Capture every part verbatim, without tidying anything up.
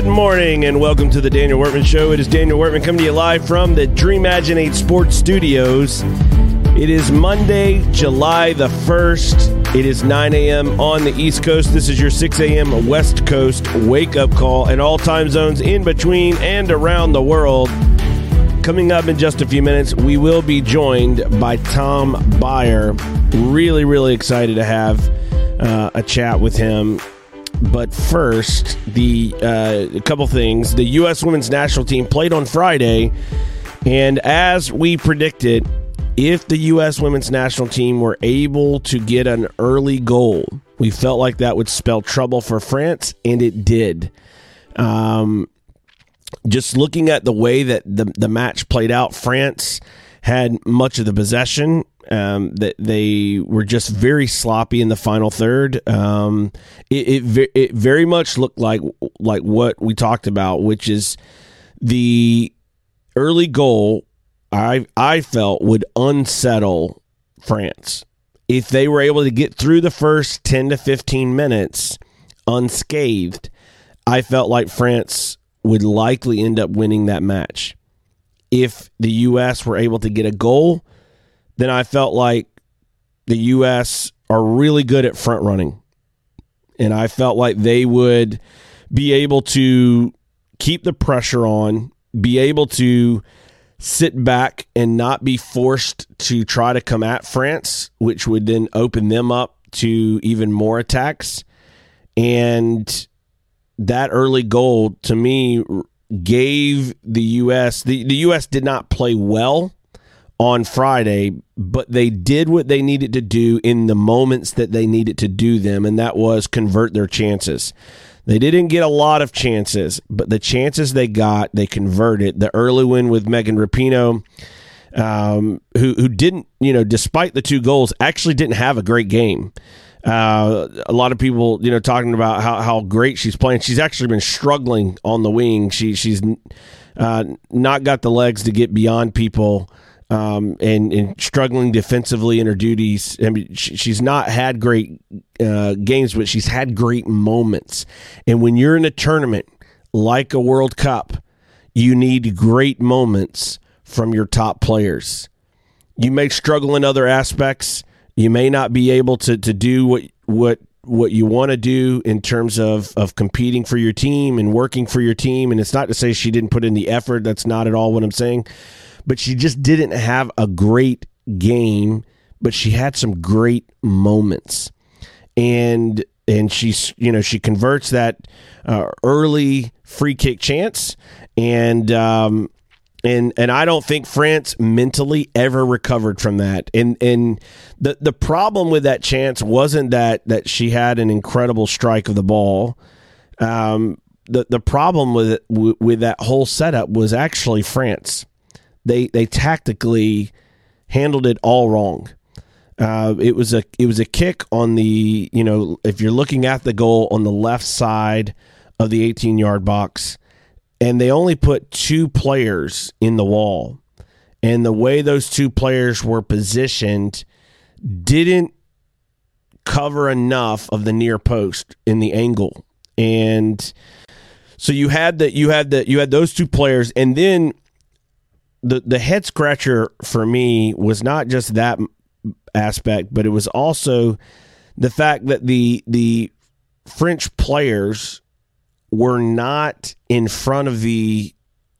morning and welcome to the Daniel Workman Show. It is Daniel Workman coming to you live from the Dreamaginate Sports Studios. It is Monday, July the first. It is nine a.m. on the East Coast. This is your six a.m. West Coast wake-up call and all time zones in between and around the world. Coming up in just a few minutes, we will be joined by Tom Byer. Really, really excited to have uh, a chat with him. But first, the uh, a couple things. The U S women's national team played on Friday, and as we predicted, if the U S women's national team were able to get an early goal, we felt like that would spell trouble for France, and it did. Um, just looking at the way that the, the match played out, France had much of the possession. Um, that they were just very sloppy in the final third. Um, it, it it very much looked like like what we talked about, which is the early goal. I I felt would unsettle France if they were able to get through the first ten to fifteen minutes unscathed. I felt like France would likely end up winning that match. If the U S were able to get a goal, then I felt like the U S are really good at front running. And I felt like they would be able to keep the pressure on, be able to sit back and not be forced to try to come at France, which would then open them up to even more attacks. And that early goal, to me, gave the U S... The, the U S did not play well on Friday, but they did what they needed to do in the moments that they needed to do them, and that was convert their chances. They didn't get a lot of chances, but the chances they got, they converted. The early win with Megan Rapinoe, um, who who didn't, you know, despite the two goals, actually didn't have a great game. Uh, a lot of people, you know, talking about how, how great she's playing. She's actually been struggling on the wing. She she's uh, not got the legs to get beyond people. Um, and, and struggling defensively in her duties. I mean, she, she's not had great uh, games, but she's had great moments. And when you're in a tournament like a World Cup, you need great moments from your top players. You may struggle in other aspects. You may not be able to to do what what what you want to do in terms of, of competing for your team and working for your team. And it's not to say she didn't put in the effort. That's not at all what I'm saying. But she just didn't have a great game, but she had some great moments. And and she's, you know, she converts that uh, early free kick chance. And um, and and I don't think France mentally ever recovered from that. And and the the problem with that chance wasn't that that she had an incredible strike of the ball. Um, the the problem with it, with that whole setup was actually France. They they tactically handled it all wrong. Uh, it was a it was a kick on the, you know, if you're looking at the goal on the left side of the eighteen-yard box, and they only put two players in the wall. And the way those two players were positioned didn't cover enough of the near post in the angle. And so you had that you had that you had those two players, and then The the head scratcher for me was not just that aspect, but it was also the fact that the the French players were not in front of the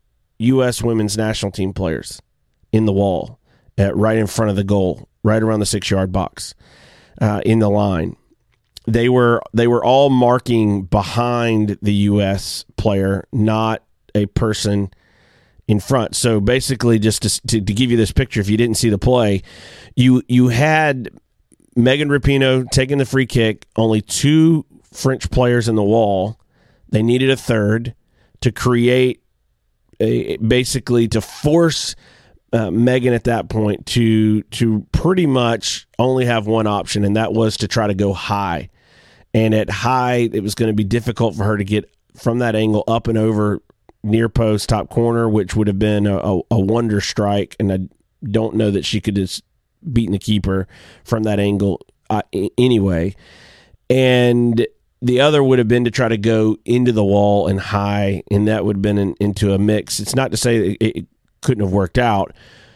U S women's national team players in the wall, at, right in front of the goal, right around the six-yard box, uh, in the line. They were they were all marking behind the U S player, not a person in front. So basically, just to, to, to give you this picture, if you didn't see the play, you you had Megan Rapinoe taking the free kick, only two French players in the wall. They needed a third to create, a, basically to force uh, Megan at that point to to pretty much only have one option, and that was to try to go high. And at high, it was going to be difficult for her to get from that angle up and over near post, top corner, which would have been a, a, a wonder strike, and I don't know that she could have beaten the keeper from that angle uh, anyway. And the other would have been to try to go into the wall and high, and that would have been in, into a mix. It's not to say that it, it couldn't have worked out,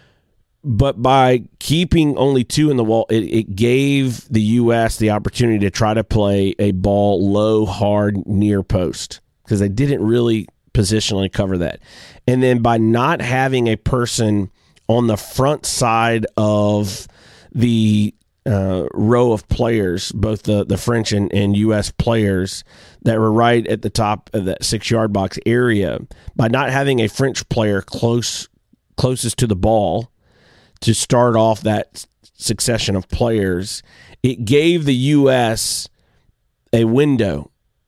but by keeping only two in the wall, it, it gave the U S the opportunity to try to play a ball low, hard, near post, because they didn't really positionally cover that. And then by not having a person on the front side of the uh, row of players, both the, the French and, and U S players that were right at the top of that six-yard box area, by not having a French player close closest to the ball to start off that succession of players, it gave the U S a window,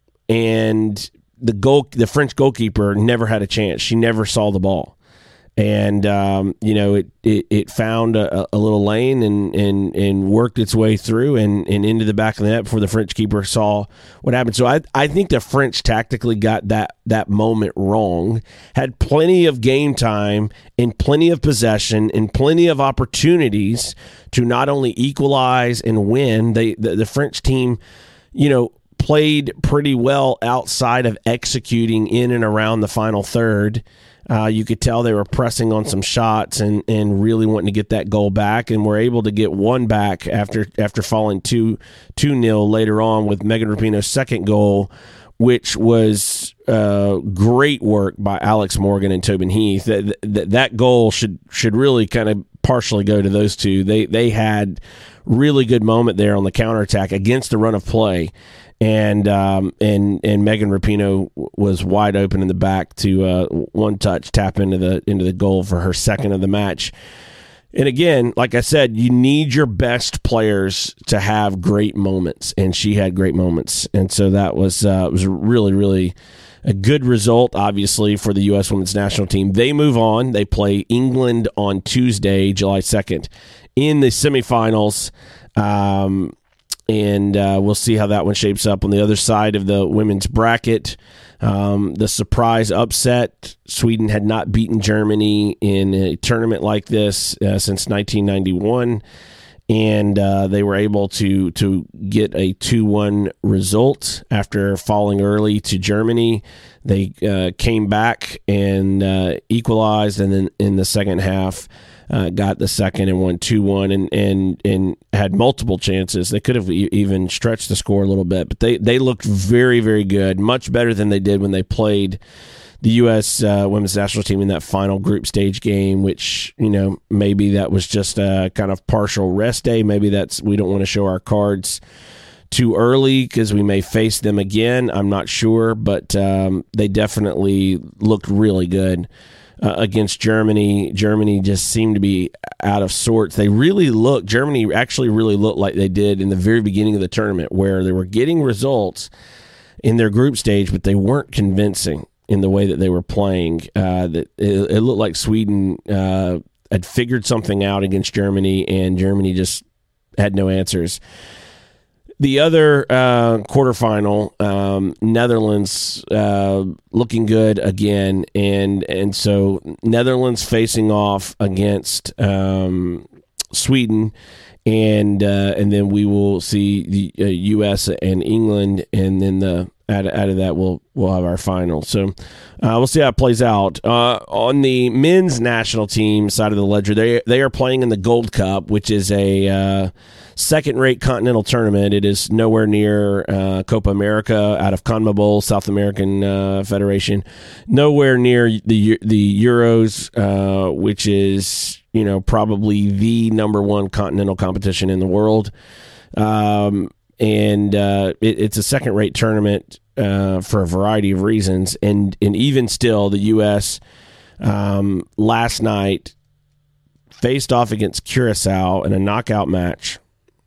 and the goal, the French goalkeeper never had a chance. She never saw the ball. And, um, you know, it, it, it found a, a little lane and, and, and worked its way through and, and into the back of the net before the French keeper saw what happened. So I, I think the French tactically got that, that moment wrong, had plenty of game time and plenty of possession and plenty of opportunities to not only equalize and win. They, the, the French team, you know, played pretty well outside of executing in and around the final third. Uh, you could tell they were pressing on some shots and, and really wanting to get that goal back, and were able to get one back after after falling two two nil later on with Megan Rapinoe's second goal, which was uh, great work by Alex Morgan and Tobin Heath. That, that that goal should should really kind of partially go to those two. They they had really good moment there on the counterattack against the run of play. And um, and and Megan Rapinoe was wide open in the back to uh, one touch tap into the into the goal for her second of the match. And again, like I said, you need your best players to have great moments, and she had great moments, and so that was uh, was really really a good result, obviously, for the U S Women's National Team. They move on. They play England on Tuesday, July second, in the semifinals. Um, And uh, we'll see how that one shapes up. On the other side of the women's bracket, um, the surprise upset, Sweden had not beaten Germany in a tournament like this uh, since nineteen ninety-one, and uh, they were able to to get a two one result after falling early to Germany. They uh, came back and uh, equalized, and then in the second half, Uh, got the second and won two one, and, and and had multiple chances. They could have e- even stretched the score a little bit, but they, they looked very, very good, much better than they did when they played the U S uh, Women's National Team in that final group stage game, which, you know, maybe that was just a kind of partial rest day. Maybe that's we don't want to show our cards too early because we may face them again. I'm not sure, but um, they definitely looked really good. Uh, against Germany. Germany just seemed to be out of sorts. They really looked, Germany actually really looked like they did in the very beginning of the tournament, where they were getting results in their group stage, but they weren't convincing in the way that they were playing. Uh, that it, it looked like Sweden uh, had figured something out against Germany, and Germany just had no answers. The other uh, quarterfinal, um, Netherlands uh, looking good again, and and so Netherlands facing off against um, Sweden, and uh, and then we will see the uh, U S and England, and then the out of, out of that we'll we'll have our final. So uh, we'll see how it plays out. Uh, on the men's national team side of the ledger, they they are playing in the Gold Cup, which is a uh, second-rate continental tournament. It is nowhere near uh, Copa America out of CONMEBOL, South American uh, Federation. Nowhere near the the Euros, uh, which is, you know, probably the number one continental competition in the world. Um, and uh, it, it's a second-rate tournament uh, for a variety of reasons. And and even still, the U S um, last night faced off against Curacao in a knockout match.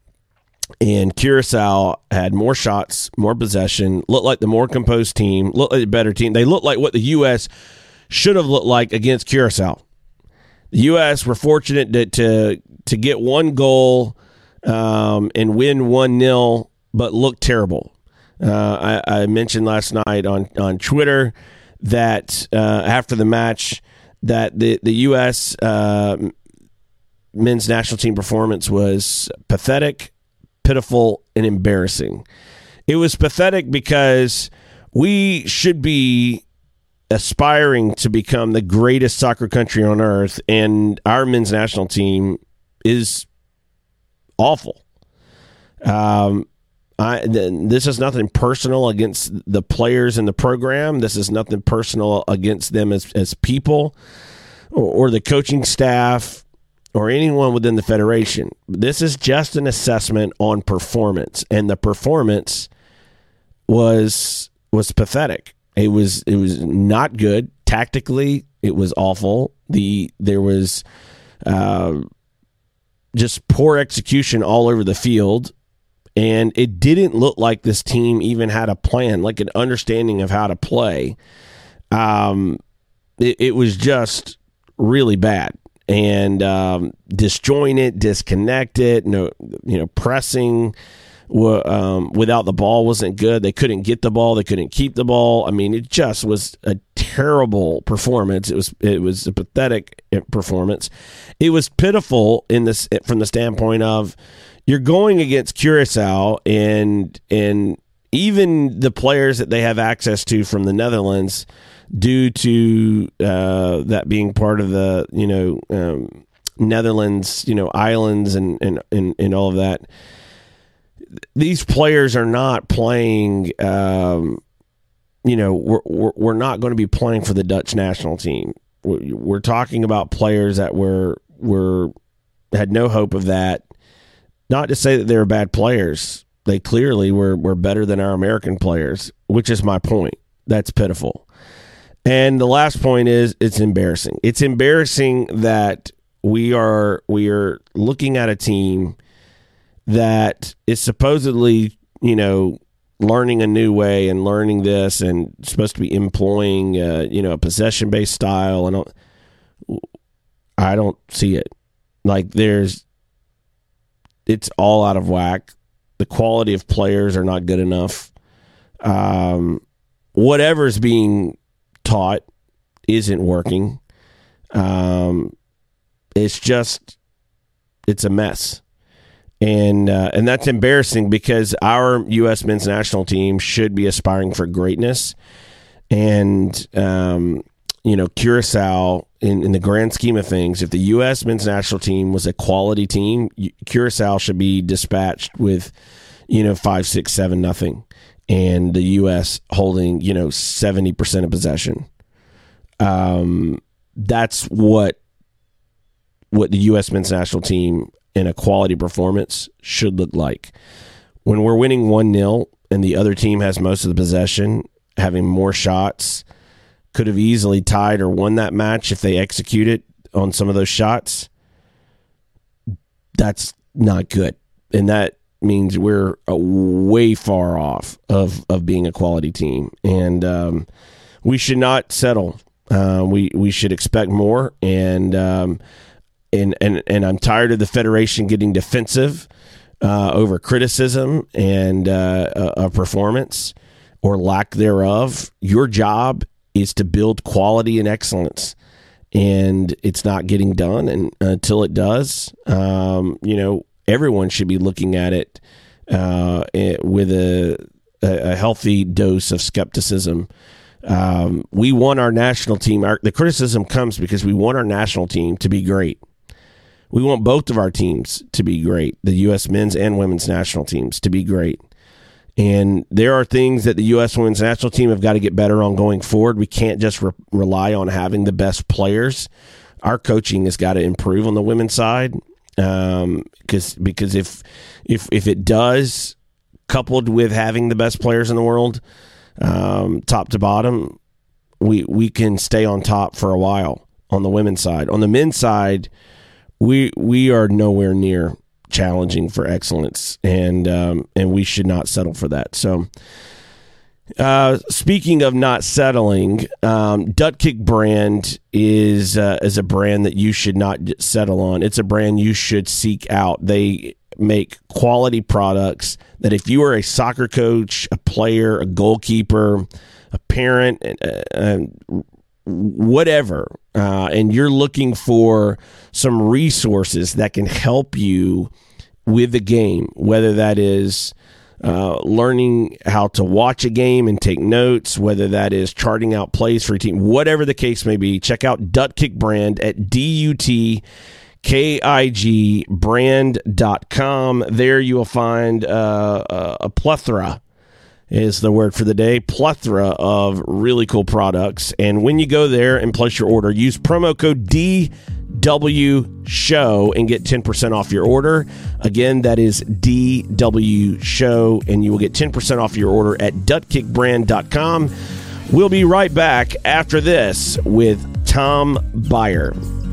And Curacao had more shots, more possession, looked like the more composed team, looked like the better team. They looked like what the U S should have looked like against Curacao. The U S were fortunate to to, to get one goal um, and win one nil, but looked terrible. Uh, I, I mentioned last night on, on Twitter that uh, after the match that the, the U S uh, men's national team performance was pathetic, pitiful, and embarrassing. It was pathetic because we should be aspiring to become the greatest soccer country on earth, and our men's national team is awful. Um, I, this is nothing personal against the players in the program. This is nothing personal against them as, as people or, or the coaching staff or anyone within the federation. This is just an assessment on performance, and the performance was was pathetic. It was it was not good tactically. It was awful. The there was uh, just poor execution all over the field, and it didn't look like this team even had a plan, like an understanding of how to play. Um, it, it was just really bad and um, disjointed, disconnected. No, you know, pressing. Um, without the ball wasn't good. They couldn't get the ball. They couldn't keep the ball. I mean, it just was a terrible performance. It was it was a pathetic performance. It was pitiful in this from the standpoint of you're going against Curacao, and and even the players that they have access to from the Netherlands, due to uh, that being part of the you know um, Netherlands you know islands and and and, and all of that. These players are not playing, um, you know, we're, we're, we're not going to be playing for the Dutch national team. We're, we're talking about players that were, were, had no hope of that. Not to say that they were bad players. They clearly were, were better than our American players, which is my point. That's pitiful. And the last point is it's embarrassing. It's embarrassing that we are, we are looking at a team that is supposedly, you know, learning a new way and learning this and supposed to be employing, uh, you know, a possession-based style. And I don't see it. Like there's, it's all out of whack. The quality of players are not good enough. Um, whatever's being taught isn't working. Um, it's just, it's a mess. And uh, and that's embarrassing because our U S men's national team should be aspiring for greatness. And, um, you know, Curacao, in, in the grand scheme of things, if the U S men's national team was a quality team, Curacao should be dispatched with, you know, five, six, seven, nothing. And the U S holding, you know, seventy percent of possession. Um, that's what what the U S men's national team in a quality performance should look like. When we're winning one nil and the other team has most of the possession, having more shots, could have easily tied or won that match if they executed on some of those shots. That's not good. And that means we're uh, way far off of, of being a quality team. And um, we should not settle. Uh, we, we should expect more. And, um, And, and and I'm tired of the federation getting defensive uh, over criticism and uh, a, a performance or lack thereof. Your job is to build quality and excellence, and it's not getting done. And until it does, um, you know, everyone should be looking at it uh, with a, a healthy dose of skepticism. Um, we want our national team. Our, the criticism comes because we want our national team to be great. We want both of our teams to be great, the U S men's and women's national teams to be great. And there are things that the U S women's national team have got to get better on going forward. We can't just re- rely on having the best players. Our coaching has got to improve on the women's side um, because because if if if it does, coupled with having the best players in the world, um, top to bottom, we we can stay on top for a while on the women's side. On the men's side, We we are nowhere near challenging for excellence, and um, and we should not settle for that. So, uh, speaking of not settling, um, Dutkick brand is uh, is a brand that you should not settle on. It's a brand you should seek out. They make quality products that if you are a soccer coach, a player, a goalkeeper, a parent, uh, uh, whatever, uh, and you're looking for some resources that can help you with the game, whether that is uh, learning how to watch a game and take notes, whether that is charting out plays for a team, whatever the case may be, check out Dutkick Brand at D U T K I G brand dot com. There you will find uh, a plethora is the word for the day, plethora of really cool products. And when you go there and place your order, use promo code D W Show and get ten percent off your order. Again, that is D W Show, and you will get ten percent off your order at dutkick brand dot com. We'll be right back after this with Tom Beyer.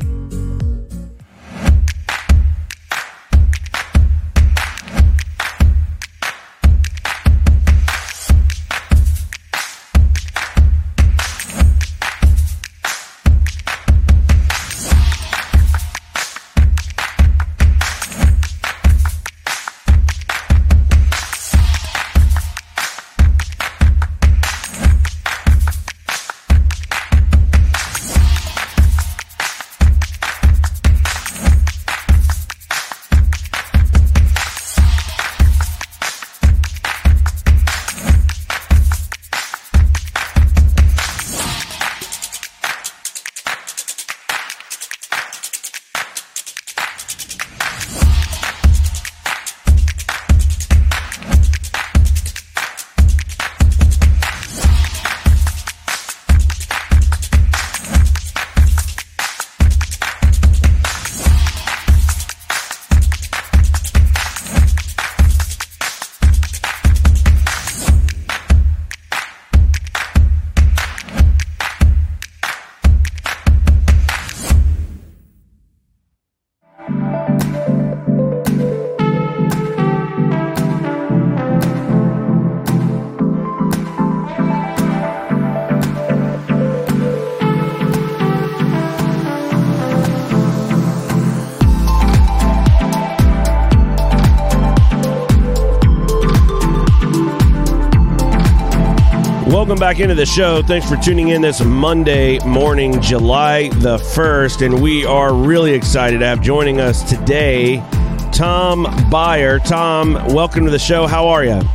Welcome back into the show. Thanks for tuning in this Monday morning, July the first. And we are really excited to have joining us today Tom Beyer. Tom, welcome to the show. How are you?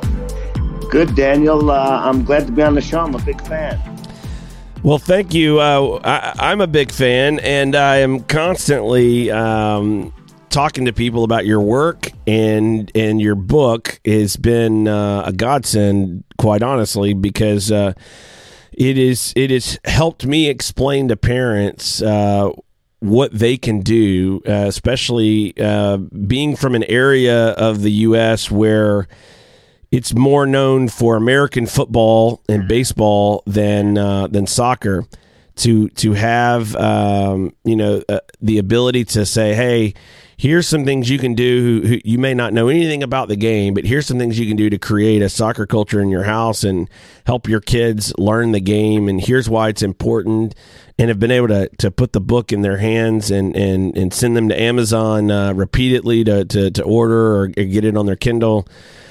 Good, Daniel. Uh, I'm glad to be on the show. I'm a big fan. Well, thank you. Uh, I, I'm a big fan, and I am constantly um, talking to people about your work, and and your book has been uh, a godsend, quite honestly, because uh, it is it has helped me explain to parents uh, what they can do, uh, especially uh, being from an area of the U S where it's more known for American football and baseball than uh, than soccer. To to have um, you know uh, the ability to say, hey, here's some things you can do. Who, who you may not know anything about the game, but here's some things you can do to create a soccer culture in your house and help your kids learn the game. And here's why it's important. And have been able to to put the book in their hands and and, and send them to Amazon uh, repeatedly to, to to order or get it on their Kindle.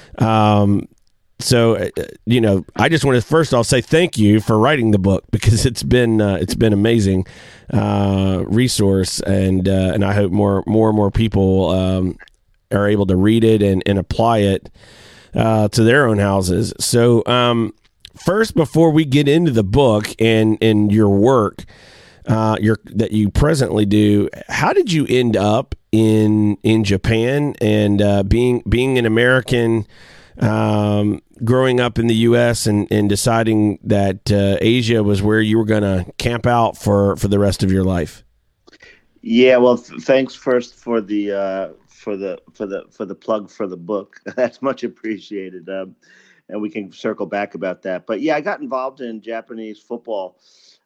Um, So, uh, you know, I just want to first I'll say thank you for writing the book, because it's been uh, it's been amazing uh, resource, and uh, and I hope more more and more people um, are able to read it and, and apply it uh, to their own houses. So, um, first, before we get into the book and and your work, uh, your that you presently do, how did you end up in in Japan and uh, being being an American? Um, growing up in the U S and, and deciding that uh, Asia was where you were going to camp out for, for the rest of your life? Yeah, well, th- thanks first for the uh, for the for the for the plug for the book. That's much appreciated, um, and we can circle back about that. But yeah, I got involved in Japanese football.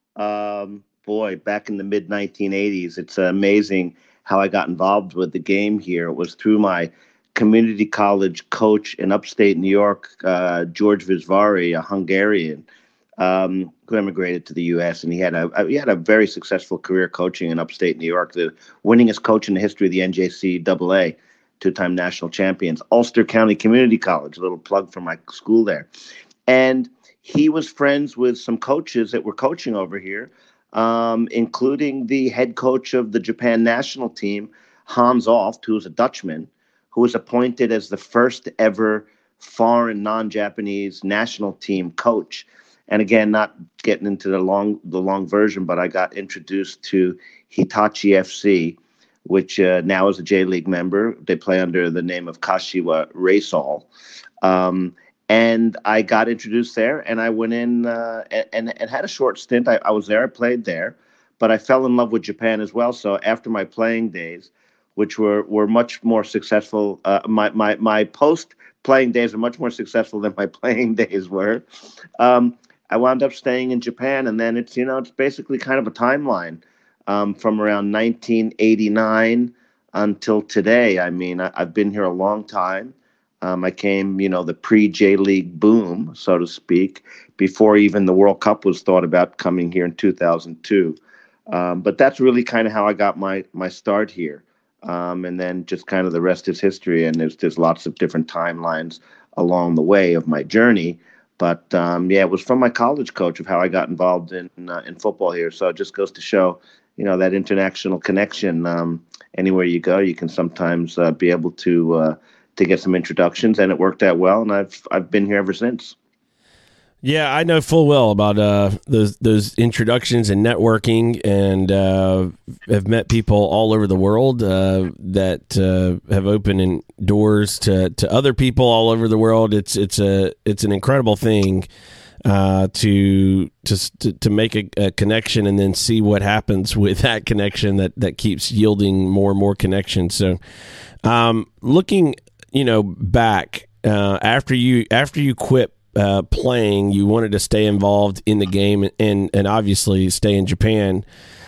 Um, boy, back in the mid nineteen eighties. It's amazing how I got involved with the game here. It was through my community college coach in upstate New York, uh, George Visvari, a Hungarian, um, who emigrated to the U S, and he had a, a he had a very successful career coaching in upstate New York. The winningest coach in the history of the N J C double A, two-time national champions. Ulster County Community College, a little plug for my school there. And he was friends with some coaches that were coaching over here, um, including the head coach of the Japan national team, Hans Alft, who was a Dutchman, who was appointed as the first ever foreign non-Japanese national team coach. And again, not getting into the long the long version, but I got introduced to Hitachi F C, which uh, now is a J-League member. They play under the name of Kashiwa Reysol. Um, and I got introduced there, and I went in uh, and, and had a short stint. I, I was there, I played there, but I fell in love with Japan as well. So after my playing days, which were, were much more successful, uh, my, my, my post-playing days are much more successful than my playing days were. Um, I wound up staying in Japan, and then it's, you know, it's basically kind of a timeline um, from around nineteen eighty-nine until today. I mean, I, I've been here a long time. Um, I came, you know, the pre-J League boom, so to speak, before even the World Cup was thought about coming here in two thousand two. Um, but that's really kind of how I got my my start here. Um, and then just kind of the rest is history. And there's there's lots of different timelines along the way of my journey. But um, yeah, it was from my college coach of how I got involved in uh, in football here. So it just goes to show, you know, that international connection. Um, anywhere you go, you can sometimes uh, be able to uh, to get some introductions, and it worked out well. And I've I've been here ever since. Yeah, I know full well about uh, those those introductions and networking, and uh, have met people all over the world uh, that uh, have opened doors to, to other people all over the world. It's it's a it's an incredible thing uh, to to to make a, a connection and then see what happens with that connection that, that keeps yielding more and more connections. So, um, looking you know back uh, after you after you quit. Uh, playing, you wanted to stay involved in the game and and obviously stay in Japan.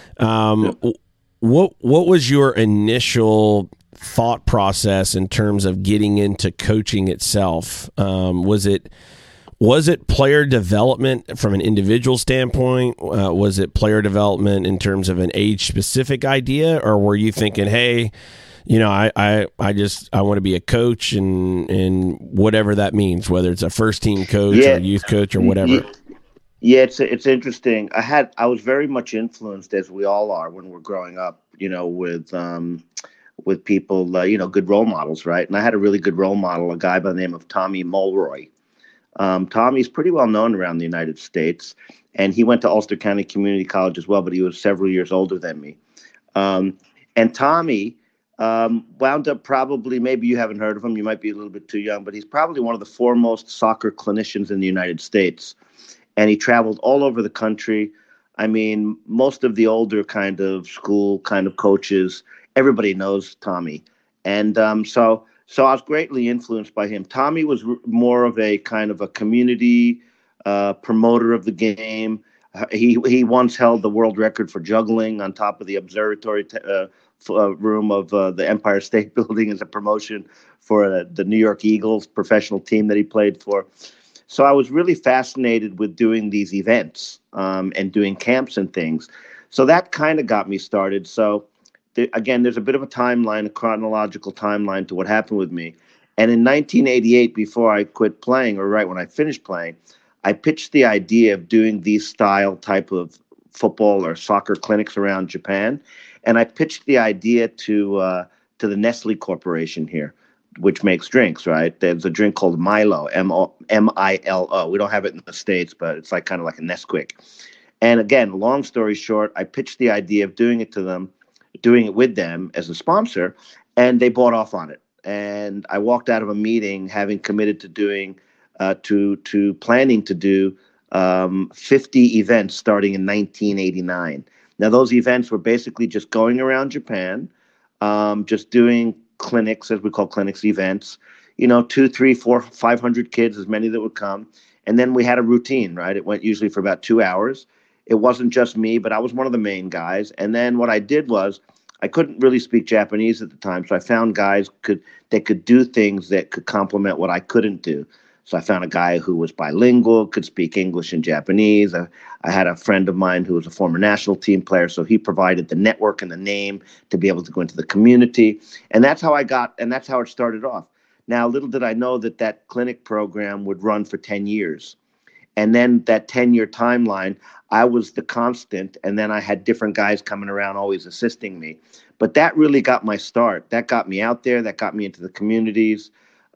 Um, yeah. What what was your initial thought process in terms of getting into coaching itself? Um, was it was it player development from an individual standpoint? Uh, was it player development in terms of an age specific idea, or were you thinking, hey, you know, I, I, I just I want to be a coach and and whatever that means, whether it's a first team coach yeah. or youth coach or whatever. Yeah, yeah, it's it's interesting. I had I was very much influenced, as we all are when we're growing up, you know, with um, with people, uh, you know, good role models, right? And I had a really good role model, a guy by the name of Tommy Mulroy. Um, Tommy's pretty well known around the United States, and he went to Ulster County Community College as well, but he was several years older than me. Um, and Tommy. Um, wound up probably, maybe you haven't heard of him, you might be a little bit too young, but he's probably one of the foremost soccer clinicians in the United States. And he traveled all over the country. I mean, most of the older kind of school kind of coaches, everybody knows Tommy. And um, so so I was greatly influenced by him. Tommy was r- more of a kind of a community uh, promoter of the game. Uh, he, he once held the world record for juggling on top of the observatory t- uh, Uh, room of uh, the Empire State Building as a promotion for uh, the New York Eagles professional team that he played for. So I was really fascinated with doing these events um, and doing camps and things. So that kind of got me started. So th- again, there's a bit of a timeline, a chronological timeline to what happened with me. And in nineteen eighty-eight, before I quit playing, or right when I finished playing, I pitched the idea of doing these style type of football or soccer clinics around Japan. And I pitched the idea to uh, to the Nestle Corporation here, which makes drinks, right? There's a drink called Milo, M I L O. We don't have it in the States, but it's like kind of like a Nesquik. And again, long story short, I pitched the idea of doing it to them, doing it with them as a sponsor, and they bought off on it. And I walked out of a meeting having committed to doing, uh, to to planning to do um, fifty events starting in nineteen eighty-nine. Now, those events were basically just going around Japan, um, just doing clinics, as we call clinics, events, you know, two, three, four, five hundred kids, as many that would come. And then we had a routine, right? It went usually for about two hours. It wasn't just me, but I was one of the main guys. And then what I did was I couldn't really speak Japanese at the time. So I found guys could that could do things that could complement what I couldn't do. So I found a guy who was bilingual, could speak English and Japanese. I, I had a friend of mine who was a former national team player, so he provided the network and the name to be able to go into the community. And that's how I got, and that's how it started off. Now, little did I know that that clinic program would run for ten years. And then that ten-year timeline, I was the constant, and then I had different guys coming around always assisting me. But that really got my start. That got me out there. That got me into the communities.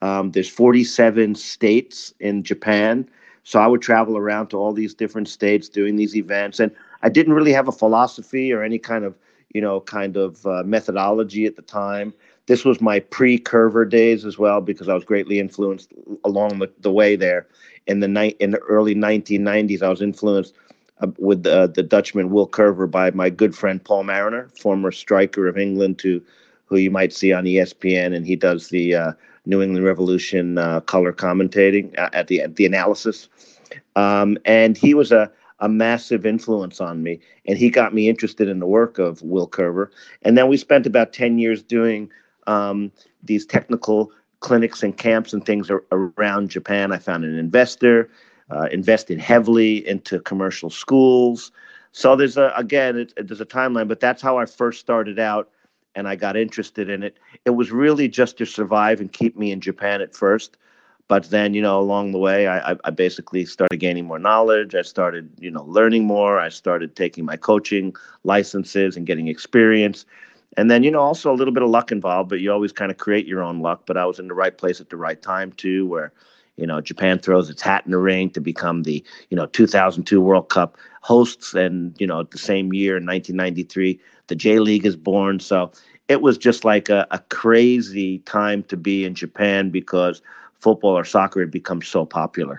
Um, there's forty-seven states in Japan. So I would travel around to all these different states doing these events. And I didn't really have a philosophy or any kind of, you know, kind of uh, methodology at the time. This was my pre-Curver days as well, because I was greatly influenced along the, the way there. In the ni- in the early nineteen nineties, I was influenced uh, with uh, the Dutchman Will Curver by my good friend Paul Mariner, former striker of England, who, who you might see on E S P N, and he does the uh, New England Revolution uh, color commentating at the at the analysis. Um, and he was a, a massive influence on me, and he got me interested in the work of Will Curver. And then we spent about ten years doing um, these technical clinics and camps and things ar- around Japan. I found an investor, uh, invested heavily into commercial schools. So there's a, again, it, it, there's a timeline, but that's how I first started out, and I got interested in it. It was really just to survive and keep me in Japan at first. But then, you know, along the way, I, I basically started gaining more knowledge. I started, you know, learning more. I started taking my coaching licenses and getting experience. And then, you know, also a little bit of luck involved, but you always kind of create your own luck. But I was in the right place at the right time, too, where, you know, Japan throws its hat in the ring to become the, you know, two thousand two World Cup hosts. And, you know, the same year in nineteen ninety-three, the J League is born. So it was just like a, a crazy time to be in Japan, because football or soccer had become so popular.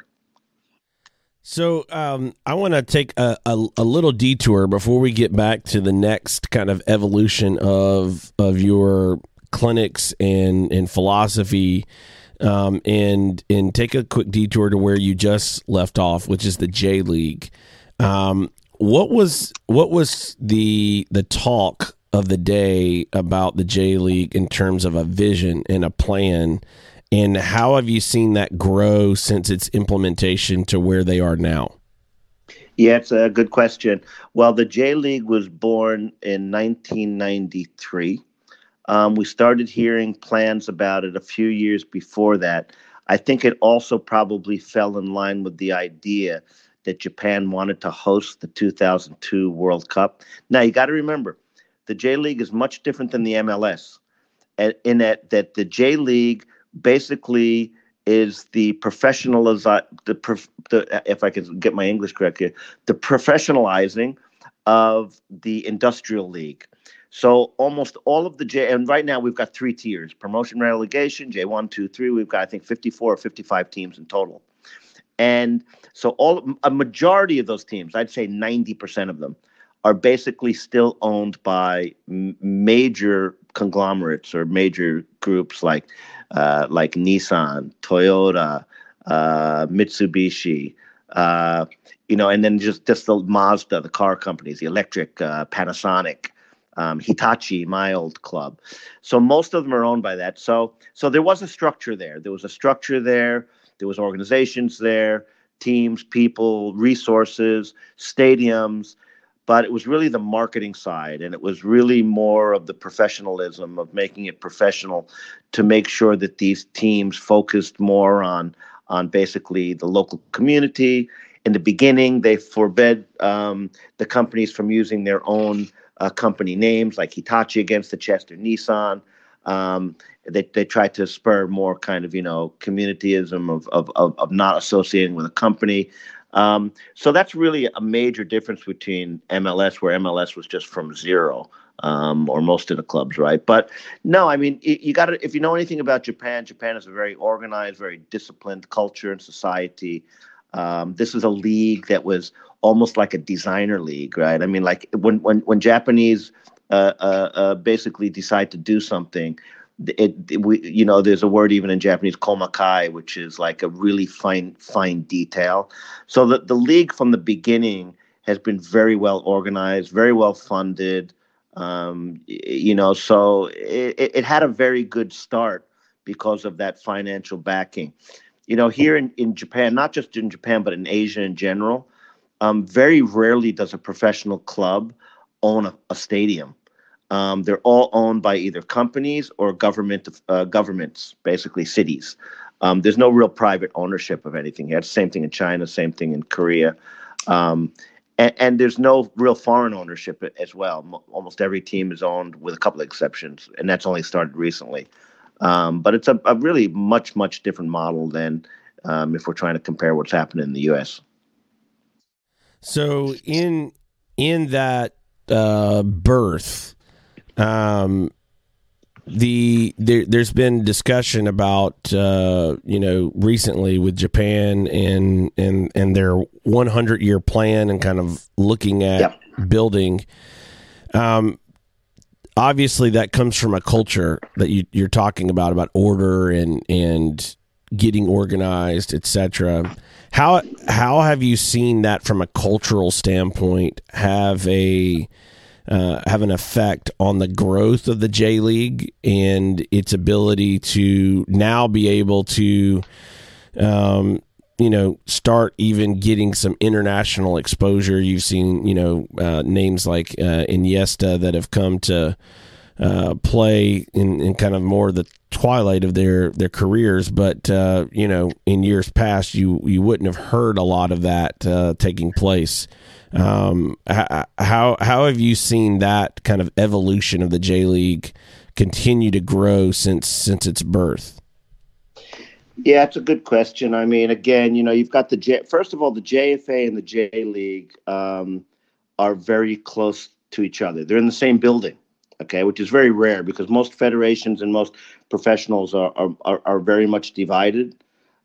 So um, I want to take a, a, a little detour before we get back to the next kind of evolution of of your clinics and, and philosophy, um, and and take a quick detour to where you just left off, which is the J League. Um, what was what was the the talk of the day about the J League in terms of a vision and a plan? And how have you seen that grow since its implementation to where they are now? Yeah, it's a good question. Well, the J League was born in nineteen ninety-three. Um, we started hearing plans about it a few years before that. I think it also probably fell in line with the idea that Japan wanted to host the two thousand two World Cup. Now, you got to remember, the J League is much different than the M L S, in that, that the J League basically is the professionaliz the, prof, the if I can get my English correct here, the professionalizing of the industrial league. So almost all of the J, and right now we've got three tiers: promotion, relegation, J one, two, three. We've got, I think, fifty-four or fifty-five teams in total. And so all a majority of those teams, I'd say ninety percent of them, are basically still owned by m- major conglomerates or major groups like uh, like Nissan, Toyota, uh, Mitsubishi, uh, you know, and then just, just the Mazda, the car companies, the electric, uh, Panasonic, um, Hitachi, my old club. So most of them are owned by that. So so there was a structure there. There was a structure there. There was organizations there, teams, people, resources, stadiums. But it was really the marketing side, and it was really more of the professionalism of making it professional to make sure that these teams focused more on on basically the local community. In the beginning, they forbade um, the companies from using their own uh, company names, like Hitachi against the chest or Nissan. Um, they they tried to spur more kind of, you know, communityism of of of, of not associating with a company. Um, so that's really a major difference between M L S, where M L S was just from zero, um, or most of the clubs, right? But no, I mean, you, you got to, if you know anything about Japan, Japan is a very organized, very disciplined culture and society. Um, this is a league that was almost like a designer league, right? I mean, like when when when Japanese uh, uh, uh, basically decide to do something, It, it we you know there's a word even in Japanese, komakai, which is like a really fine fine detail. So the the league from the beginning has been very well organized, very well funded. Um, you know, so it, it had a very good start because of that financial backing. You know, here in, in Japan, not just in Japan, but in Asia in general, um, very rarely does a professional club own a, a stadium. Um, they're all owned by either companies or government uh, governments, basically cities. Um, there's no real private ownership of anything here. It's the same thing in China, same thing in Korea. Um, and, and there's no real foreign ownership as well. Almost every team is owned, with a couple of exceptions, and that's only started recently. Um, but it's a, a really much, much different model than um, if we're trying to compare what's happening in the U S. So in in that uh, birth, um, the there, there's been discussion about uh, you know recently with Japan and and and their one hundred year plan and kind of looking at Yep. building. Um, obviously, that comes from a culture that you, you're talking about about order and and getting organized, et cetera. How how have you seen that from a cultural standpoint have a uh, have an effect on the growth of the J League and its ability to now be able to, um, you know, start even getting some international exposure? You've seen, you know, uh, names like uh, Iniesta that have come to uh, play in, in kind of more the twilight of their, their careers. But, uh, you know, in years past, you, you wouldn't have heard a lot of that uh, taking place. Um, how, how have you seen that kind of evolution of the J League continue to grow since, since its birth? Yeah, it's a good question. I mean, again, you know, you've got the J. First of all, the J F A and the J League um, are very close to each other. They're in the same building, okay, which is very rare because most federations and most professionals are are, are very much divided.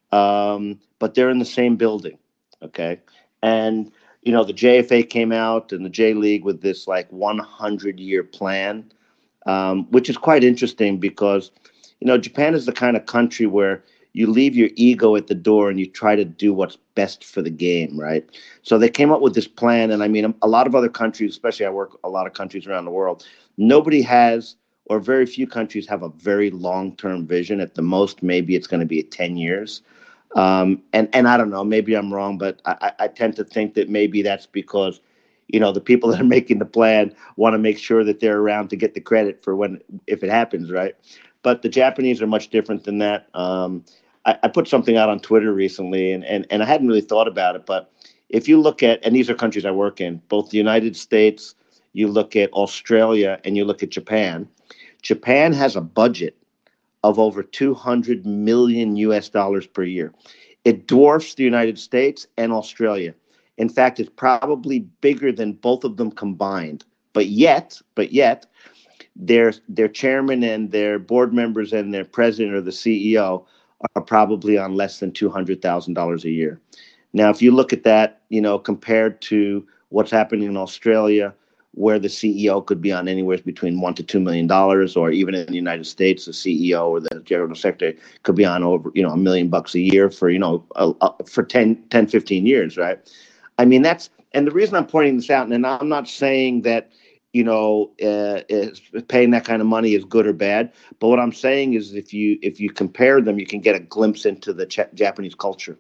Um, but they're in the same building, okay. And you know, the J F A came out and the J League with this like one hundred year plan, um, which is quite interesting because you know Japan is the kind of country where you leave your ego at the door and you try to do what's best for the game, right? So they came up with this plan. And I mean, a lot of other countries, especially I work a lot of countries around the world, nobody has, or very few countries have a very long-term vision. At the most, maybe it's going to be ten years. Um, and, and I don't know, maybe I'm wrong, but I, I tend to think that maybe that's because, you know, the people that are making the plan want to make sure that they're around to get the credit for when, if it happens, right? But the Japanese are much different than that. Um, I, I put something out on Twitter recently, and, and, and I hadn't really thought about it. But if you look at, and these are countries I work in, both the United States, you look at Australia, and you look at Japan. Japan has a budget of over two hundred million U S dollars per year. It dwarfs the United States and Australia. In fact, it's probably bigger than both of them combined. But yet, but yet, their their chairman and their board members and their president or the C E O are probably on less than two hundred thousand dollars a year. Now, if you look at that, you know, compared to what's happening in Australia, where the C E O could be on anywhere between one to two million dollars, or even in the United States, the C E O or the general secretary could be on over, you know, a million bucks a year for, you know, uh, uh, for ten, ten, fifteen years, right? I mean, that's, and the reason I'm pointing this out, and I'm not saying that, you know, uh, is paying that kind of money is good or bad. But what I'm saying is if you if you compare them, you can get a glimpse into the Ch- Japanese culture,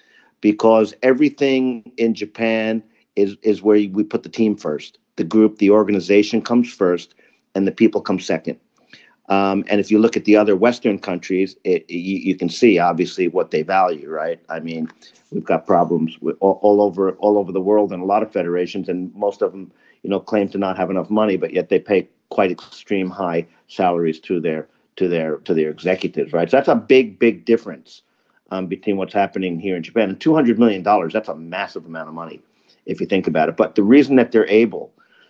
because everything in Japan is, is where we put the team first. The group, the organization comes first, and the people come second. Um, and if you look at the other Western countries, it, you, you can see obviously what they value, right? I mean, we've got problems with all, all over all over the world, and a lot of federations, and most of them, you know, claim to not have enough money, but yet they pay quite extreme high salaries to their to their to their executives, right? So that's a big, big difference um, between what's happening here in Japan. And two hundred million dollars, that's a massive amount of money if you think about it. But the reason that they're able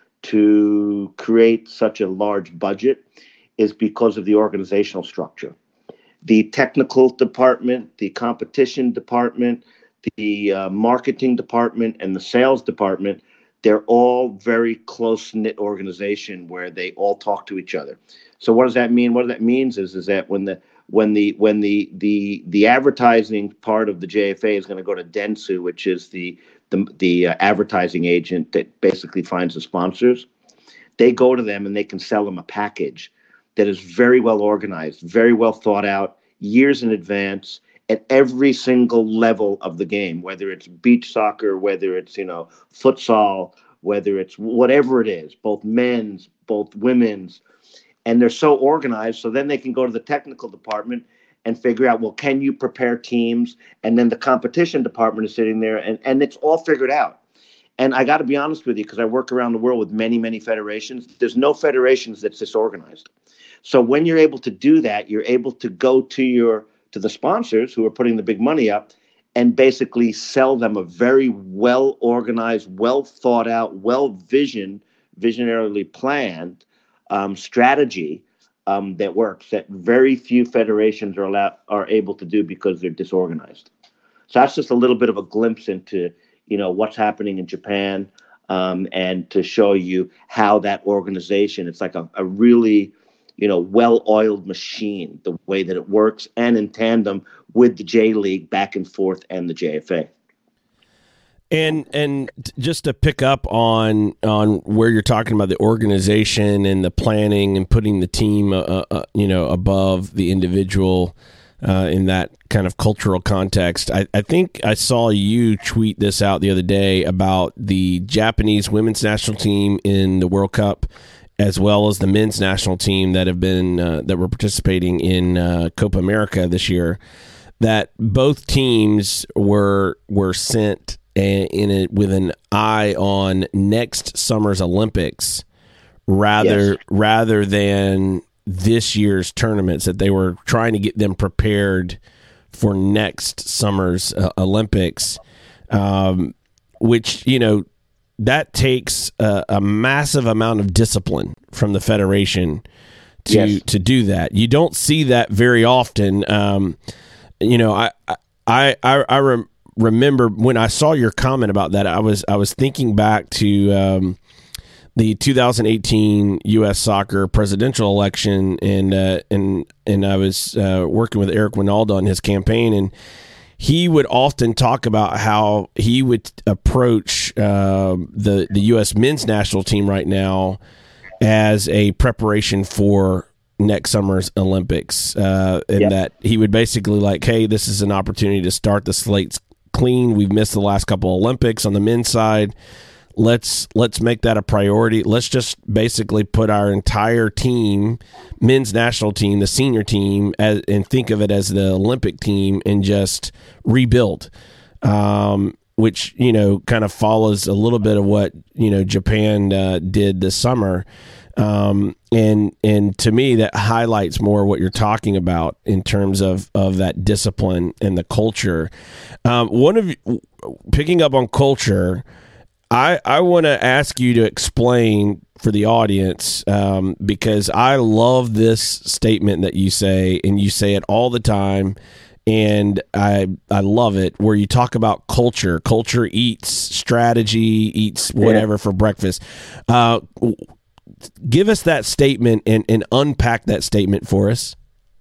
to create such a large budget is because of the organizational structure. The technical department, the competition department, the uh, marketing department, and the sales department, they're all very close-knit organization where they all talk to each other. So what does that mean? What that means is, is that when the when the when the the the advertising part of the J F A is going to go to Dentsu, which is the the, the uh, advertising agent that basically finds the sponsors, they go to them and they can sell them a package that is very well organized, very well thought out, years in advance, at every single level of the game, whether it's beach soccer, whether it's, you know, futsal, whether it's whatever it is, both men's, both women's, and they're so organized. So then they can go to the technical department and figure out, well, can you prepare teams? And then the competition department is sitting there, and, and it's all figured out. And I got to be honest with you, because I work around the world with many, many federations. There's no federations that's disorganized. So when you're able to do that, you're able to go to your to the sponsors who are putting the big money up and basically sell them a very well organized, well thought out, well visioned, visionarily planned um, strategy um, that works. That very few federations are allowed, are able to do because they're disorganized. So that's just a little bit of a glimpse into, you know, what's happening in Japan, um, and to show you how that organization, it's like a, a really, you know, well-oiled machine, the way that it works, and in tandem with the J League back and forth and the J F A. And and just to pick up on on where you're talking about the organization and the planning and putting the team, uh, uh, you know, above the individual uh, in that kind of cultural context. I, I think I saw you tweet this out the other day about the Japanese women's national team in the World Cup, as well as the men's national team that have been uh, that were participating in uh, Copa America this year. That both teams were were sent a, in it with an eye on next summer's Olympics, rather yes. rather than this year's tournaments. That they were trying to get them prepared for next summer's uh, Olympics, um, which, you know, that takes a, a massive amount of discipline from the federation to yes. to do that. You don't see that very often. Um, you know, I I I, I rem- remember when I saw your comment about that. I was I was thinking back to um, the two thousand eighteen U S soccer presidential election, and uh, and and I was uh, working with Eric Winalda on his campaign, and he would often talk about how he would approach uh, the the U S men's national team right now as a preparation for next summer's Olympics, uh, and yep. that he would basically like, hey, this is an opportunity to start the slates clean. We've missed the last couple of Olympics on the men's side. Let's let's make that a priority. Let's just basically put our entire team, men's national team, the senior team, as, and think of it as the Olympic team, and just rebuild. Um, which, you know, kind of follows a little bit of what, you know, Japan uh, did this summer. Um, and and to me, that highlights more what you're talking about in terms of, of that discipline and the culture. Um, one of picking up on culture, I, I want to ask you to explain for the audience, um, because I love this statement that you say, and you say it all the time, and I I love it, where you talk about culture. Culture eats strategy, eats whatever yeah. for breakfast. Uh, give us that statement and, and unpack that statement for us.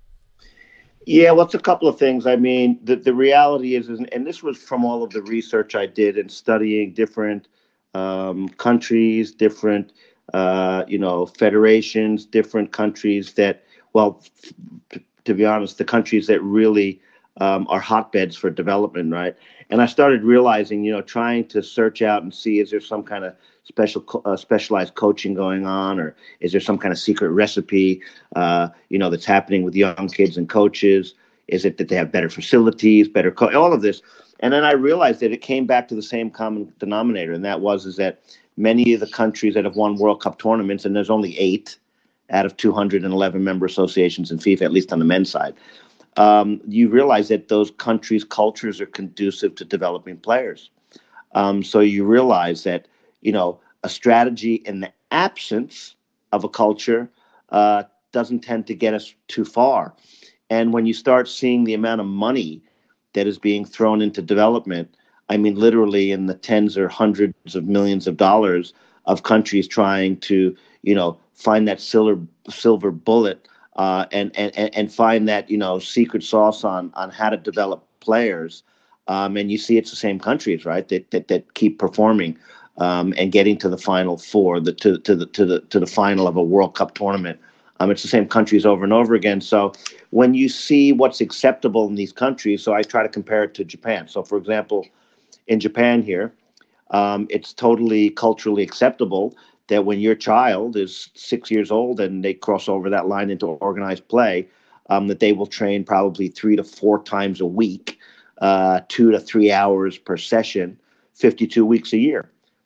Yeah, well, it's a couple of things. I mean, the, the reality is, is, and this was from all of the research I did in studying different um, countries, different, uh, you know, federations, different countries that, well, f- to be honest, the countries that really um, are hotbeds for development, right? And I started realizing, you know, trying to search out and see, is there some kind of special, uh, specialized coaching going on, or is there some kind of secret recipe, uh, you know, that's happening with young kids and coaches? Is it that they have better facilities, better, co- all of this? And then I realized that it came back to the same common denominator, and that was is that many of the countries that have won World Cup tournaments, and there's only eight out of two hundred eleven member associations in FIFA, at least on the men's side, um, you realize that those countries' cultures are conducive to developing players. Um, so you realize that, you know, a strategy in the absence of a culture uh, doesn't tend to get us too far. And when you start seeing the amount of money that is being thrown into development, I mean, literally in the tens or hundreds of millions of dollars of countries trying to, you know, find that silver silver bullet uh, and and and find that, you know, secret sauce on on how to develop players. Um, and you see it's the same countries, right, that that, that keep performing um, and getting to the final four, the to to the to the to the final of a World Cup tournament. Um, it's the same countries over and over again. So when you see what's acceptable in these countries, so I try to compare it to Japan. So, for example, in Japan here, um, it's totally culturally acceptable that when your child is six years old and they cross over that line into organized play, um, that they will train probably three to four times a week, uh, two to three hours per session, fifty-two weeks a year.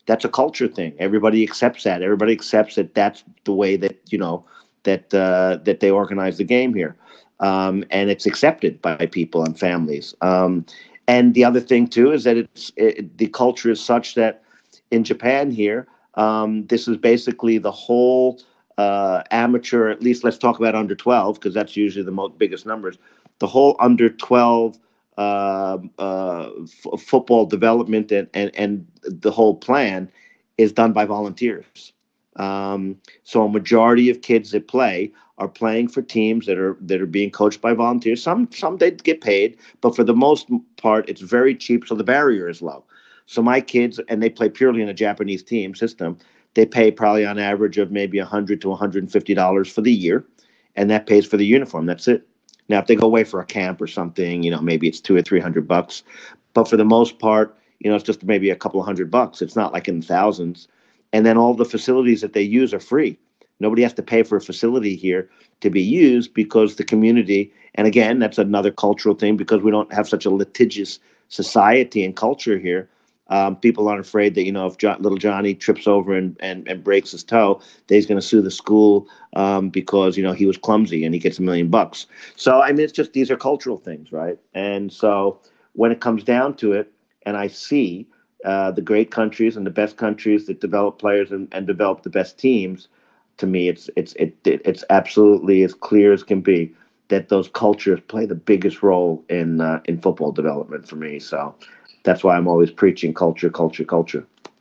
that's a culture thing. Everybody accepts that. Everybody accepts that that's the way that, you know, that uh, that they organize the game here. Um, and it's accepted by people and families. Um, and the other thing, too, is that it's it, the culture is such that in Japan here, um, this is basically the whole uh, amateur, at least let's talk about under twelve, because that's usually the most biggest numbers. The whole under twelve uh, uh, f- football development and, and, and the whole plan is done by volunteers. Um, so a majority of kids that play are playing for teams that are that are being coached by volunteers. Some some they get paid, but for the most part, it's very cheap, so the barrier is low. So my kids, and they play purely in a Japanese team system, they pay probably on average of maybe one hundred to one hundred fifty dollars for the year, and that pays for the uniform. That's it. Now, if they go away for a camp or something, you know, maybe it's two or three hundred bucks. But for the most part, you know, it's just maybe a couple of hundred bucks. It's not like in the thousands. And then all the facilities that they use are free. Nobody has to pay for a facility here to be used because the community, and again, that's another cultural thing because we don't have such a litigious society and culture here. Um, people aren't afraid that, you know, if John, little Johnny trips over and, and, and breaks his toe, that he's going to sue the school um, because, you know, he was clumsy and he gets a million bucks. So, I mean, it's just these are cultural things, right? And so when it comes down to it, and I see uh, the great countries and the best countries that develop players and, and develop the best teams, to me, it's it's it, it it's absolutely as clear as can be that those cultures play the biggest role in uh, in football development for me. So that's why I'm always preaching culture, culture, culture.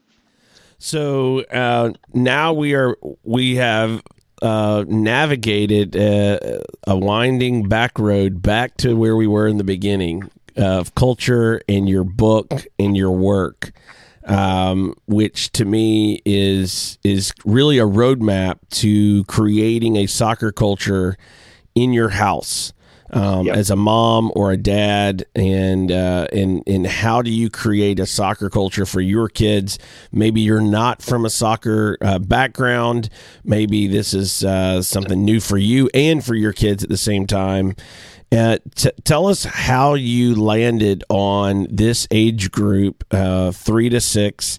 So uh, now we are we have uh, navigated uh, a winding back road back to where we were in the beginning of culture and your book and your work. Um, which to me is is really a roadmap to creating a soccer culture in your house um, yep. as a mom or a dad, and uh, and and how do you create a soccer culture for your kids? Maybe you're not from a soccer uh, background. Maybe this is uh, something new for you and for your kids at the same time. Uh, t- tell us how you landed on this age group, uh, three to six,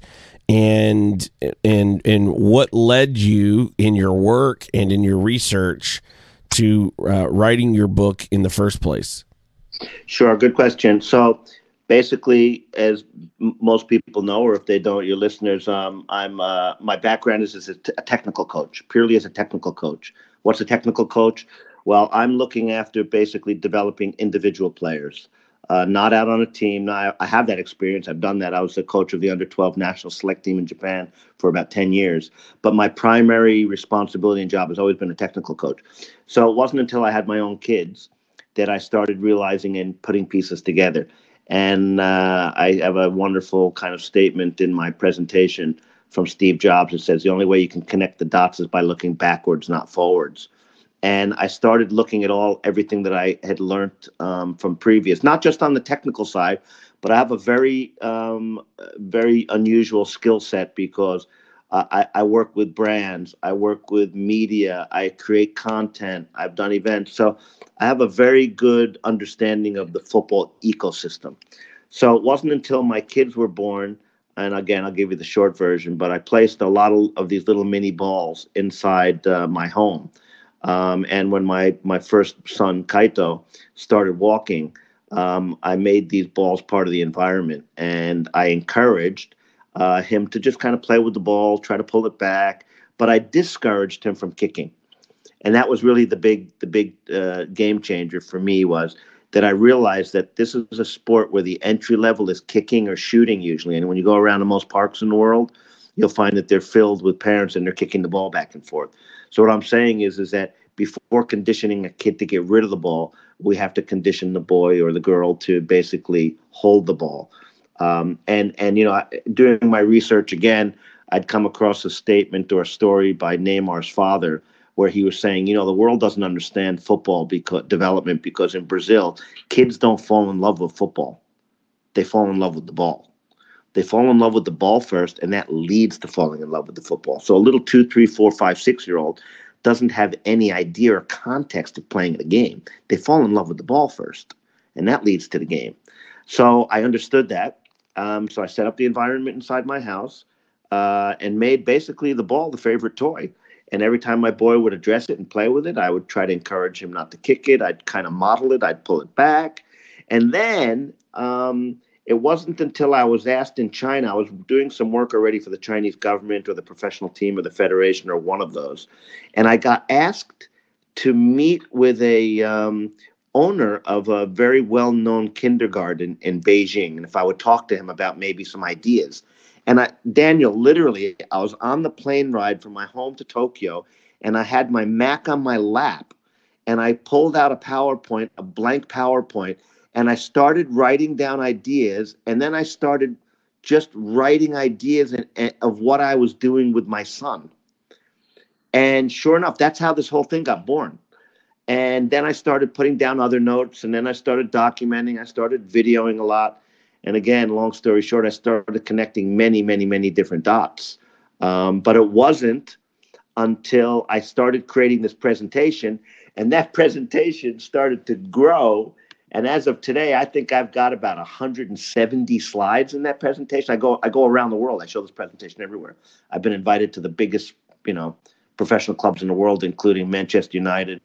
and and and what led you in your work and in your research to uh, writing your book in the first place. Sure, good question. So basically, as m- most people know, or if they don't, your listeners, um, I'm uh, my background is as a, t- a technical coach, purely as a technical coach. What's a technical coach? Well, I'm looking after basically developing individual players, uh, not out on a team. Now, I, I have that experience. I've done that. I was the coach of the under twelve national select team in Japan for about ten years. But my primary responsibility and job has always been a technical coach. So it wasn't until I had my own kids that I started realizing and putting pieces together. And uh, I have a wonderful kind of statement in my presentation from Steve Jobs that says the only way you can connect the dots is by looking backwards, not forwards. And I started looking at all everything that I had learned um, from previous, not just on the technical side, but I have a very, um, very unusual skill set because uh, I, I work with brands, I work with media, I create content, I've done events. So I have a very good understanding of the football ecosystem. So it wasn't until my kids were born, and again, I'll give you the short version, but I placed a lot of, of these little mini balls inside uh, my home. Um, and when my, my first son, Kaito, started walking, um, I made these balls part of the environment. And I encouraged uh, him to just kind of play with the ball, try to pull it back. But I discouraged him from kicking. And that was really the big the big uh, game changer for me, was that I realized that this is a sport where the entry level is kicking or shooting usually. And when you go around to most parks in the world, you'll find that they're filled with parents and they're kicking the ball back and forth. So what I'm saying is, is that before conditioning a kid to get rid of the ball, we have to condition the boy or the girl to basically hold the ball. Um, and, and, you know, during my research, again, I'd come across a statement or a story by Neymar's father where he was saying, you know, the world doesn't understand football because development because in Brazil, kids don't fall in love with football. They fall in love with the ball. They fall in love with the ball first, and that leads to falling in love with the football. So a little two, three, four, five, six-year-old doesn't have any idea or context of playing the game. They fall in love with the ball first, and that leads to the game. So I understood that. Um, so I set up the environment inside my house. uh, and made basically the ball the favorite toy. And every time my boy would address it and play with it, I would try to encourage him not to kick it. I'd kind of model it. I'd pull it back. And then um, it wasn't until I was asked in China, I was doing some work already for the Chinese government or the professional team or the federation or one of those. And I got asked to meet with a um, owner of a very well-known kindergarten in Beijing. And if I would talk to him about maybe some ideas. And I, Daniel, literally, I was on the plane ride from my home to Tokyo, and I had my Mac on my lap, and I pulled out a PowerPoint, a blank PowerPoint, and I started writing down ideas, and then I started just writing ideas in, in, of what I was doing with my son. And sure enough, that's how this whole thing got born. And then I started putting down other notes, and then I started documenting. I started videoing a lot. And again, long story short, I started connecting many, many, many different dots. Um, but it wasn't until I started creating this presentation, and that presentation started to grow. And as of today, I think I've got about one hundred seventy slides in that presentation. I go, I go around the world. I show this presentation everywhere. I've been invited to the biggest, you know, professional clubs in the world, including Manchester United,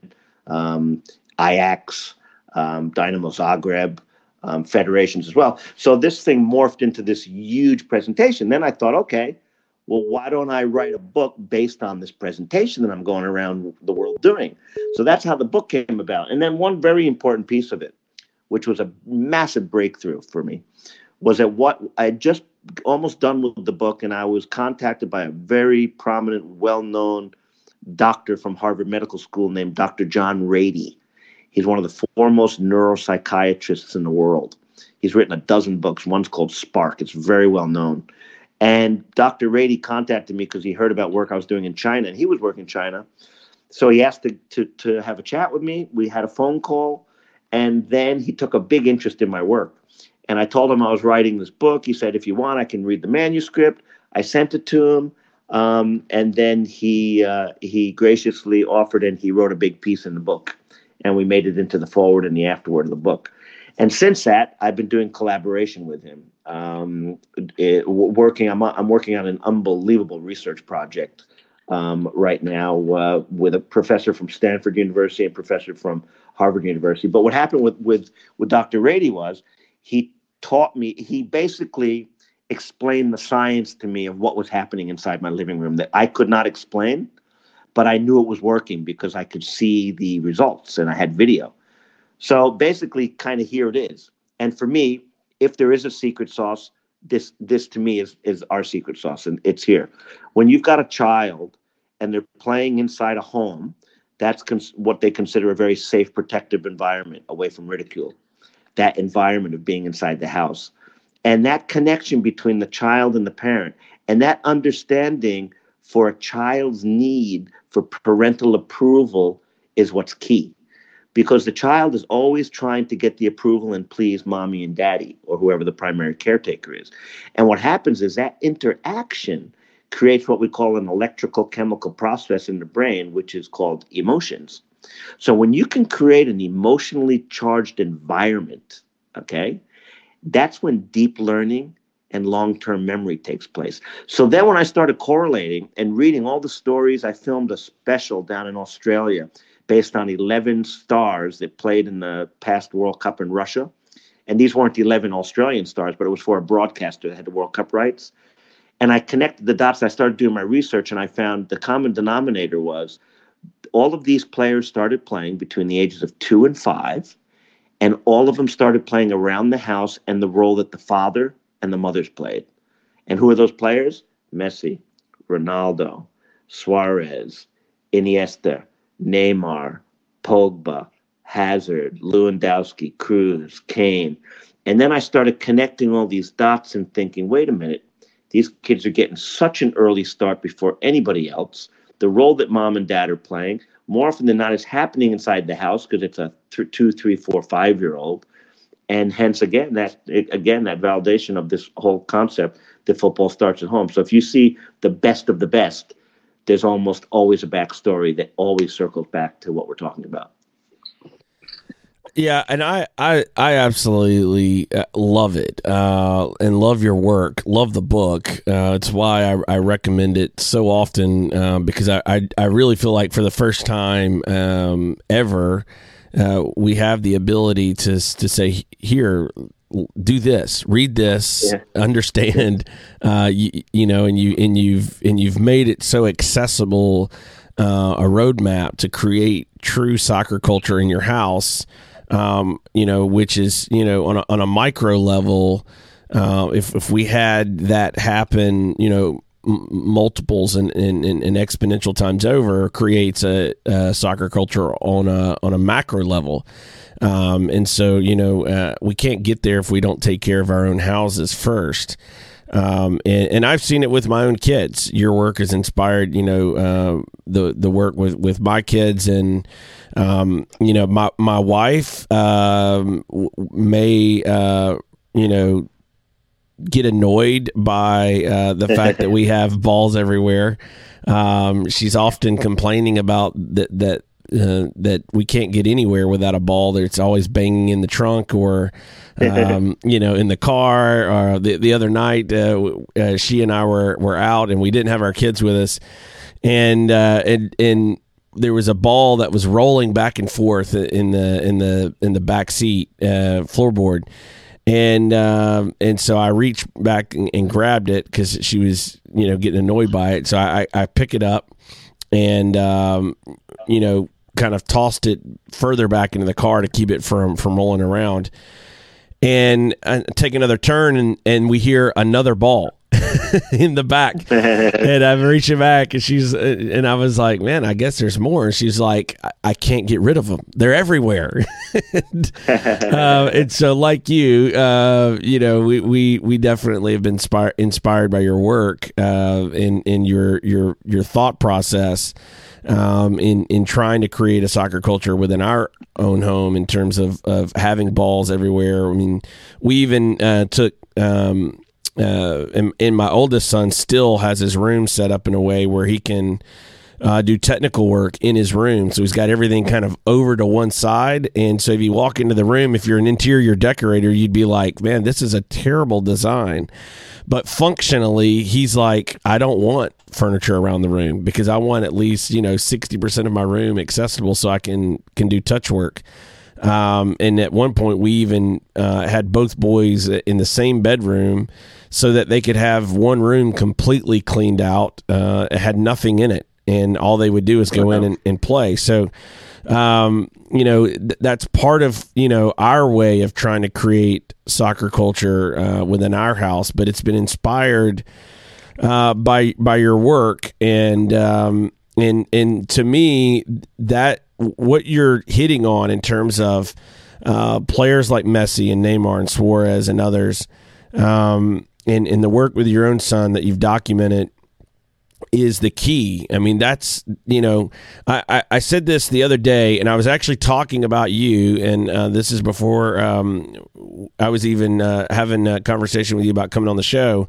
um, Ajax, um, Dynamo Zagreb. Um, federations as well. So this thing morphed into this huge presentation. Then I thought, okay, well, why don't I write a book based on this presentation that I'm going around the world doing? So that's how the book came about. And then one very important piece of it, which was a massive breakthrough for me, was that what I had just almost done with the book, and I was contacted by a very prominent, well-known doctor from Harvard Medical School named Doctor John Rady. He's one of the foremost neuropsychiatrists in the world. He's written a dozen books. One's called Spark. It's very well known. And Doctor Rady contacted me because he heard about work I was doing in China, and he was working in China. So he asked to, to, to have a chat with me. We had a phone call, and then he took a big interest in my work. And I told him I was writing this book. He said, if you want, I can read the manuscript. I sent it to him. Um, and then he uh, he graciously offered, and he wrote a big piece in the book. And we made it into the forward and the afterword of the book. And since that, I've been doing collaboration with him. Um, it, working, I'm I'm working on an unbelievable research project um, right now uh, with a professor from Stanford University and a professor from Harvard University. But what happened with with with Doctor Rady was he taught me. He basically explained the science to me of what was happening inside my living room that I could not explain. But I knew it was working because I could see the results and I had video. So basically, kind of here it is. And for me, if there is a secret sauce, this this to me is, is our secret sauce, and it's here. When you've got a child and they're playing inside a home, that's cons- what they consider a very safe, protective environment away from ridicule. That environment of being inside the house. And that connection between the child and the parent, and that understanding for a child's need for parental approval is what's key. Because the child is always trying to get the approval and please mommy and daddy or whoever the primary caretaker is. And what happens is that interaction creates what we call an electrical chemical process in the brain, which is called emotions. So when you can create an emotionally charged environment, okay, that's when deep learning and long-term memory takes place. So then when I started correlating and reading all the stories, I filmed a special down in Australia based on eleven stars that played in the past World Cup in Russia. And these weren't eleven Australian stars, but it was for a broadcaster that had the World Cup rights. And I connected the dots. I started doing my research, and I found the common denominator was all of these players started playing between the ages of two and five, and all of them started playing around the house and the role that the father and the mothers played. And who are those players? Messi, Ronaldo, Suarez, Iniesta, Neymar, Pogba, Hazard, Lewandowski, Cruz, Kane. And then I started connecting all these dots and thinking, wait a minute, these kids are getting such an early start before anybody else. The role that mom and dad are playing, more often than not, is happening inside the house because it's a th- two, three, four, five-year-old. And hence, again, that again that validation of this whole concept that football starts at home. So if you see the best of the best, there's almost always a backstory that always circles back to what we're talking about. Yeah, and I, I, I absolutely love it uh, and love your work, love the book. Uh, it's why I, I recommend it so often uh, because I, I, I really feel like for the first time um, ever, uh, we have the ability to to say, here, do this, read this, yeah. understand, uh, you, you know, and you and you've and you've made it so accessible, uh, a roadmap to create true soccer culture in your house. Um, you know, which is, you know, on a, on a micro level, uh, if, if we had that happen, you know, m- multiples and, and, and exponential times over, creates a, a soccer culture on a, on a macro level. Um, and so, you know, uh, we can't get there if we don't take care of our own houses first. Um, and, and I've seen it with my own kids. Your work has inspired, you know, uh, the, the work with, with my kids. And, um, you know, my, my wife, um, may, uh, you know, get annoyed by, uh, the fact that we have balls everywhere. Um, she's often complaining about that, that, Uh, that we can't get anywhere without a ball. It's always banging in the trunk or, um, you know, in the car. Or the the other night, uh, uh, she and I were, were out and we didn't have our kids with us, and uh, and and there was a ball that was rolling back and forth in the in the in the back seat uh, floorboard, and um, and so I reached back and, and grabbed it because she was, you know, getting annoyed by it. So I I pick it up and um, you know, kind of tossed it further back into the car to keep it from, from rolling around, and I take another turn and, and we hear another ball in the back, and I'm reaching back and she's, and I was like, man, I guess there's more. And she's like, I, I can't get rid of them. They're everywhere. and, uh, and so like you, uh, you know, we, we, we definitely have been inspired, inspired by your work, uh, in, in your, your, your thought process, um, in, in trying to create a soccer culture within our own home in terms of, of having balls everywhere. I mean, we even, uh, took, um, uh, and, and my oldest son still has his room set up in a way where he can, uh, do technical work in his room. So he's got everything kind of over to one side. And so if you walk into the room, if you're an interior decorator, you'd be like, man, this is a terrible design. But functionally, he's like, I don't want furniture around the room because I want at least, you know, sixty percent of my room accessible so I can, can do touch work. Um, and at one point we even, uh, had both boys in the same bedroom so that they could have one room completely cleaned out. Uh, it had nothing in it, and all they would do is go in and, and play. So, um, you know, th- that's part of, you know, our way of trying to create soccer culture, uh, within our house, but it's been inspired, uh, by, by your work. And, um, and, and to me, that what you're hitting on in terms of, uh, players like Messi and Neymar and Suarez and others, um, and, and the work with your own son that you've documented is the key. I mean, that's, you know, I, I, I said this the other day, and I was actually talking about you, and uh, this is before um, I was even uh, having a conversation with you about coming on the show,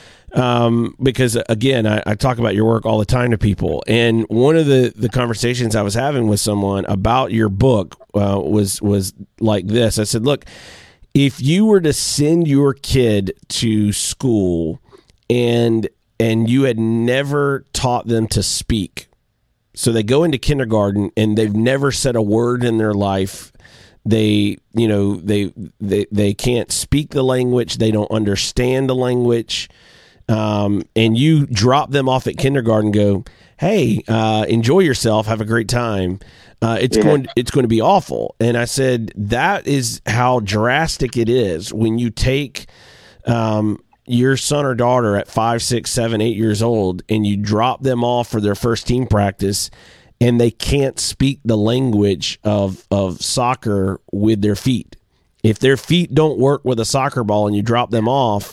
um, because, again, I, I talk about your work all the time to people, and one of the, the conversations I was having with someone about your book uh, was was like this. I said, look, if you were to send your kid to school and and you had never taught them to speak, so they go into kindergarten and they've never said a word in their life. They, you know, they they they can't speak the language. They don't understand the language. Um, and you drop them off at kindergarten, go, hey, uh, enjoy yourself, have a great time. Uh, it's yeah. going it's going to be awful. And I said, that is how drastic it is when you take um, your son or daughter at five, six, seven, eight years old, and you drop them off for their first team practice, and they can't speak the language of of soccer with their feet. If their feet don't work with a soccer ball and you drop them off,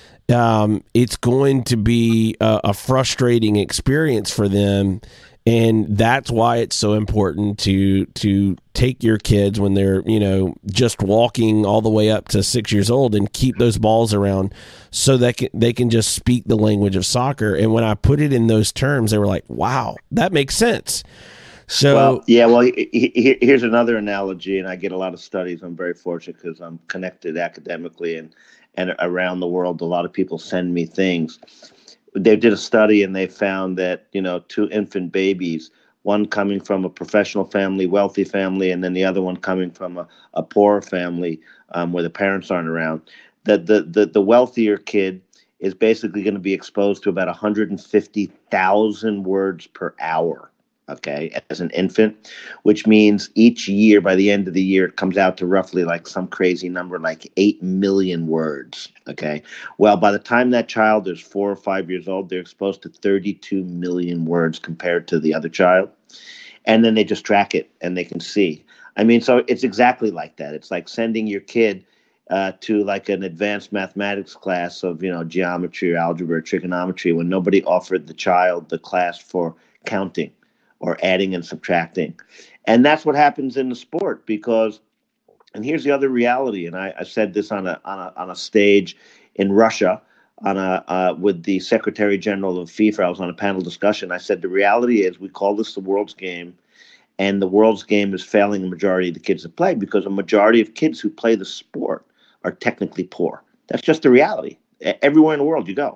um, it's going to be a, a frustrating experience for them. And that's why it's so important to to take your kids when they're, you know, just walking all the way up to six years old and keep those balls around so that can, they can just speak the language of soccer. And when I put it in those terms, they were like, wow, that makes sense. So well, yeah, well, he, he, here's another analogy, and I get a lot of studies. I'm very fortunate because I'm connected academically and and around the world. A lot of people send me things. They did a study and they found that, you know, two infant babies, one coming from a professional family, wealthy family, and then the other one coming from a, a poor family um, where the parents aren't around, that the, the, the wealthier kid is basically going to be exposed to about one hundred fifty thousand words per hour, okay, as an infant, which means each year, by the end of the year, it comes out to roughly like some crazy number, like eight million words, okay? Well, by the time that child is four or five years old, they're exposed to thirty-two million words compared to the other child. And then they just track it and they can see. I mean, so it's exactly like that. It's like sending your kid Uh, to like an advanced mathematics class of, you know, geometry or algebra or trigonometry when nobody offered the child the class for counting or adding and subtracting. And that's what happens in the sport because, and here's the other reality, and I, I said this on a, on a on a stage in Russia on a uh, with the Secretary General of FIFA. I was on a panel discussion. I said the reality is we call this the world's game, and the world's game is failing the majority of the kids that play because a majority of kids who play the sport are technically poor. That's just the reality. Everywhere in the world you go.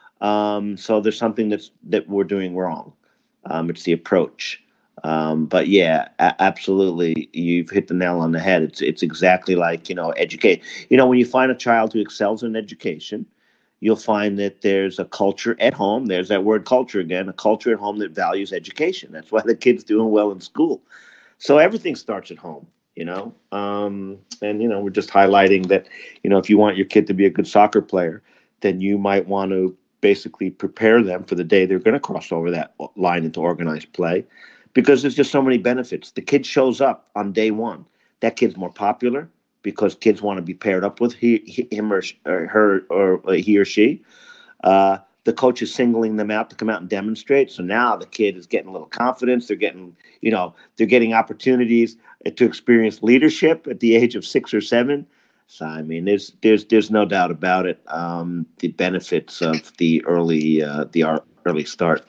Um, so there's something that's that we're doing wrong. Um, it's the approach. Um, but yeah, a- absolutely, you've hit the nail on the head. It's it's exactly like, you know, educate. You know, when you find a child who excels in education, you'll find that there's a culture at home. There's that word culture again, a culture at home that values education. That's why the kid's doing well in school. So everything starts at home. You know, um, and, you know, we're just highlighting that, you know, if you want your kid to be a good soccer player, then you might want to basically prepare them for the day they're going to cross over that line into organized play because there's just so many benefits. The kid shows up on day one. That kid's more popular because kids want to be paired up with he, he, him or, or her or he or she. Uh, the coach is singling them out to come out and demonstrate. So now the kid is getting a little confidence. They're getting, you know, they're getting opportunities to experience leadership at the age of six or seven. So, I mean, there's there's there's no doubt about it. Um, the benefits of the early uh, the early start.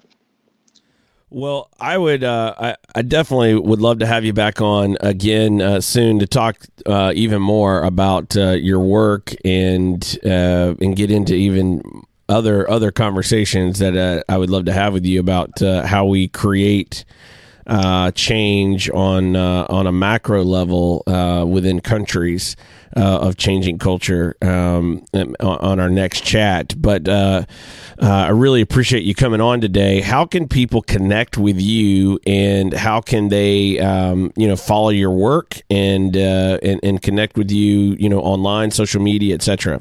Well, I would, uh, I, I definitely would love to have you back on again uh, soon to talk uh, even more about uh, your work and uh, and get into even other other conversations that uh, I would love to have with you about uh, how we create uh, change on uh, on a macro level uh, within countries uh, of changing culture um, on our next chat. But uh, uh, I really appreciate you coming on today. How can people connect with you, and how can they um, you know follow your work and uh, and and connect with you you know online, social media, et cetera?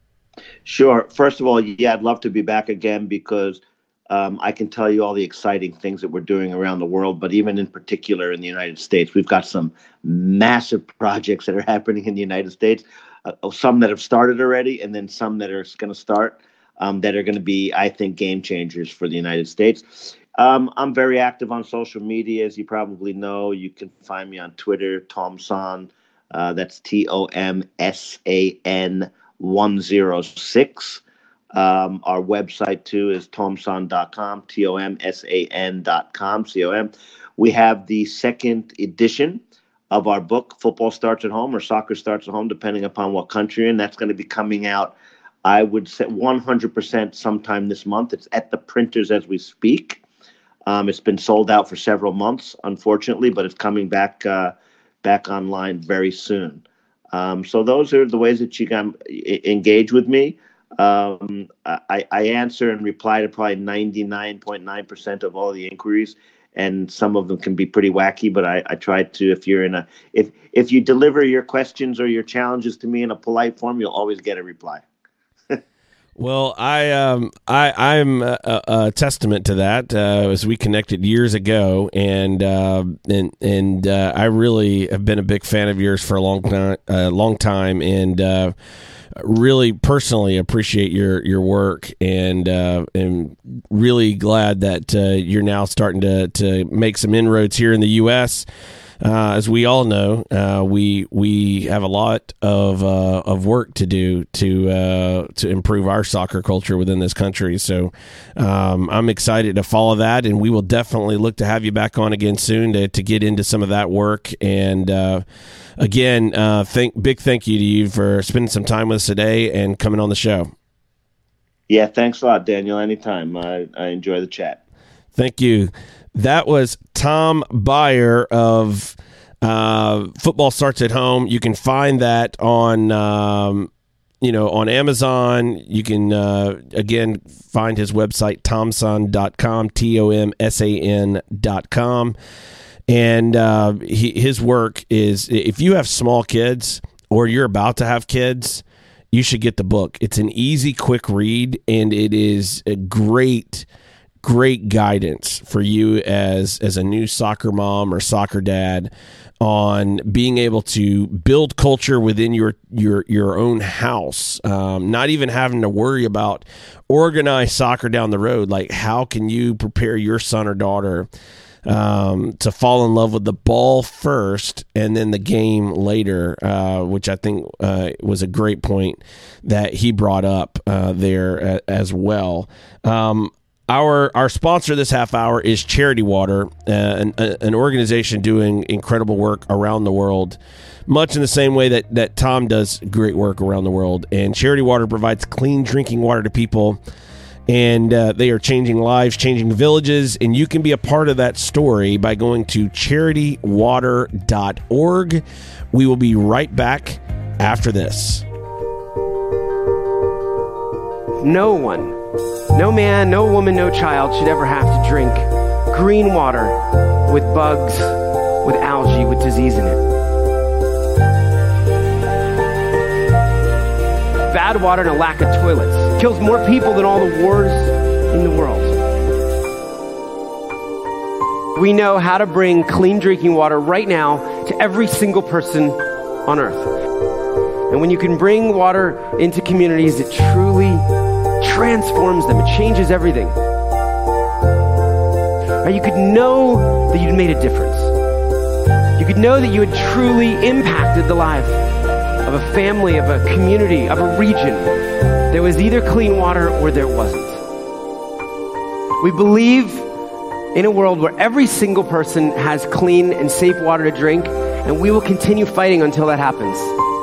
Sure. First of all, yeah, I'd love to be back again because um, I can tell you all the exciting things that we're doing around the world, but even in particular in the United States, we've got some massive projects that are happening in the United States, uh, some that have started already, and then some that are going to start um, that are going to be, I think, game changers for the United States. Um, I'm very active on social media, as you probably know. You can find me on Twitter, Tom San. Uh, that's T O M S A N one oh six. Um, our website, too, is tomsan dot com, T O M S A N dot com, C O M. We have the second edition of our book, Football Starts at Home, or Soccer Starts at Home, depending upon what country you're in. That's going to be coming out, I would say, one hundred percent sometime this month. It's at the printers as we speak. Um, it's been sold out for several months, unfortunately, but it's coming back uh, back online very soon. Um, so those are the ways that you can engage with me. Um, I, I answer and reply to probably ninety-nine point nine percent of all the inquiries, and some of them can be pretty wacky, but I, I try to, if you're in a, if, if you deliver your questions or your challenges to me in a polite form, you'll always get a reply. Well, I um I I'm a, a testament to that. Uh, as we connected years ago, and uh, and and uh, I really have been a big fan of yours for a long time, a uh, long time, and uh, really personally appreciate your your work, and uh, and really glad that uh, you're now starting to to make some inroads here in the U S uh, as we all know, uh, we we have a lot of uh, of work to do to uh, to improve our soccer culture within this country. So um, I'm excited to follow that, and we will definitely look to have you back on again soon to, to get into some of that work. And uh, again, uh, thank big thank you to you for spending some time with us today and coming on the show. Yeah, thanks a lot, Daniel. Anytime. I, I enjoy the chat. Thank you. That was Tom Byer of uh, Football Starts at Home. You can find that on, um, you know, on Amazon. You can, uh, again, find his website, tomson dot com, T O M S A N dot com. And uh, he, his work is, if you have small kids or you're about to have kids, you should get the book. It's an easy, quick read, and it is a great, great guidance for you as, as a new soccer mom or soccer dad on being able to build culture within your your your own house, um, not even having to worry about organized soccer down the road. Like, how can you prepare your son or daughter Um, to fall in love with the ball first and then the game later, uh, which I think uh, was a great point that he brought up uh, there a, as well. Um, our our sponsor this half hour is Charity Water, uh, an, an organization doing incredible work around the world, much in the same way that, that Tom does great work around the world. And Charity Water provides clean drinking water to people, and uh, they are changing lives, changing villages, and you can be a part of that story by going to charity water dot org. We will be right back after this. No one, no man, no woman, no child should ever have to drink green water with bugs, with algae, with disease in it. Bad water and a lack of toilets kills more people than all the wars in the world. We know how to bring clean drinking water right now to every single person on earth. And when you can bring water into communities, it truly transforms them. It changes everything. Right? You could know that you'd made a difference. You could know that you had truly impacted the life of a family, of a community, of a region. There was either clean water or there wasn't. We believe in a world where every single person has clean and safe water to drink, and we will continue fighting until that happens.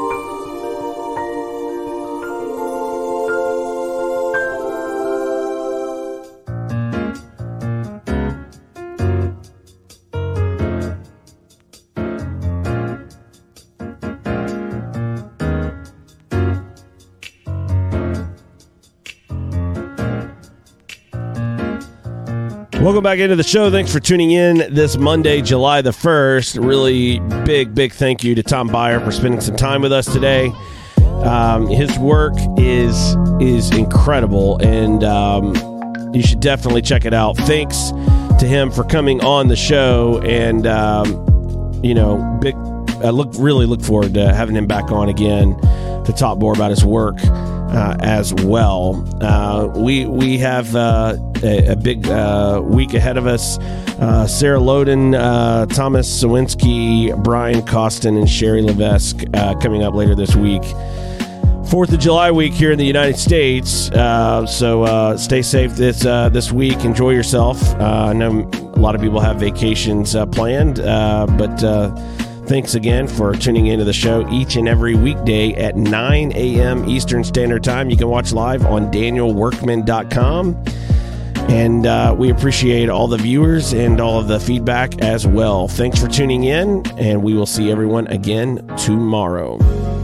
Welcome back into the show. Thanks for tuning in this Monday, July the first. Really big, big thank you to Tom Byer for spending some time with us today. Um, his work is is incredible, and um, you should definitely check it out. Thanks to him for coming on the show, and um, you know, big. I look really look forward to having him back on again to talk more about his work uh, as well. Uh, we we have. Uh, A, a big uh, week ahead of us. Uh, Sarah Loden, uh, Thomas Sawinski, Brian Costin, and Sherry Levesque uh, coming up later this week. Fourth of July week here in the United States. Uh, so uh, stay safe this uh, this week. Enjoy yourself. Uh, I know a lot of people have vacations uh, planned, uh, but uh, thanks again for tuning into the show each and every weekday at nine a.m. Eastern Standard Time. You can watch live on daniel workman dot com. And uh, we appreciate all the viewers and all of the feedback as well. Thanks for tuning in, and we will see everyone again tomorrow.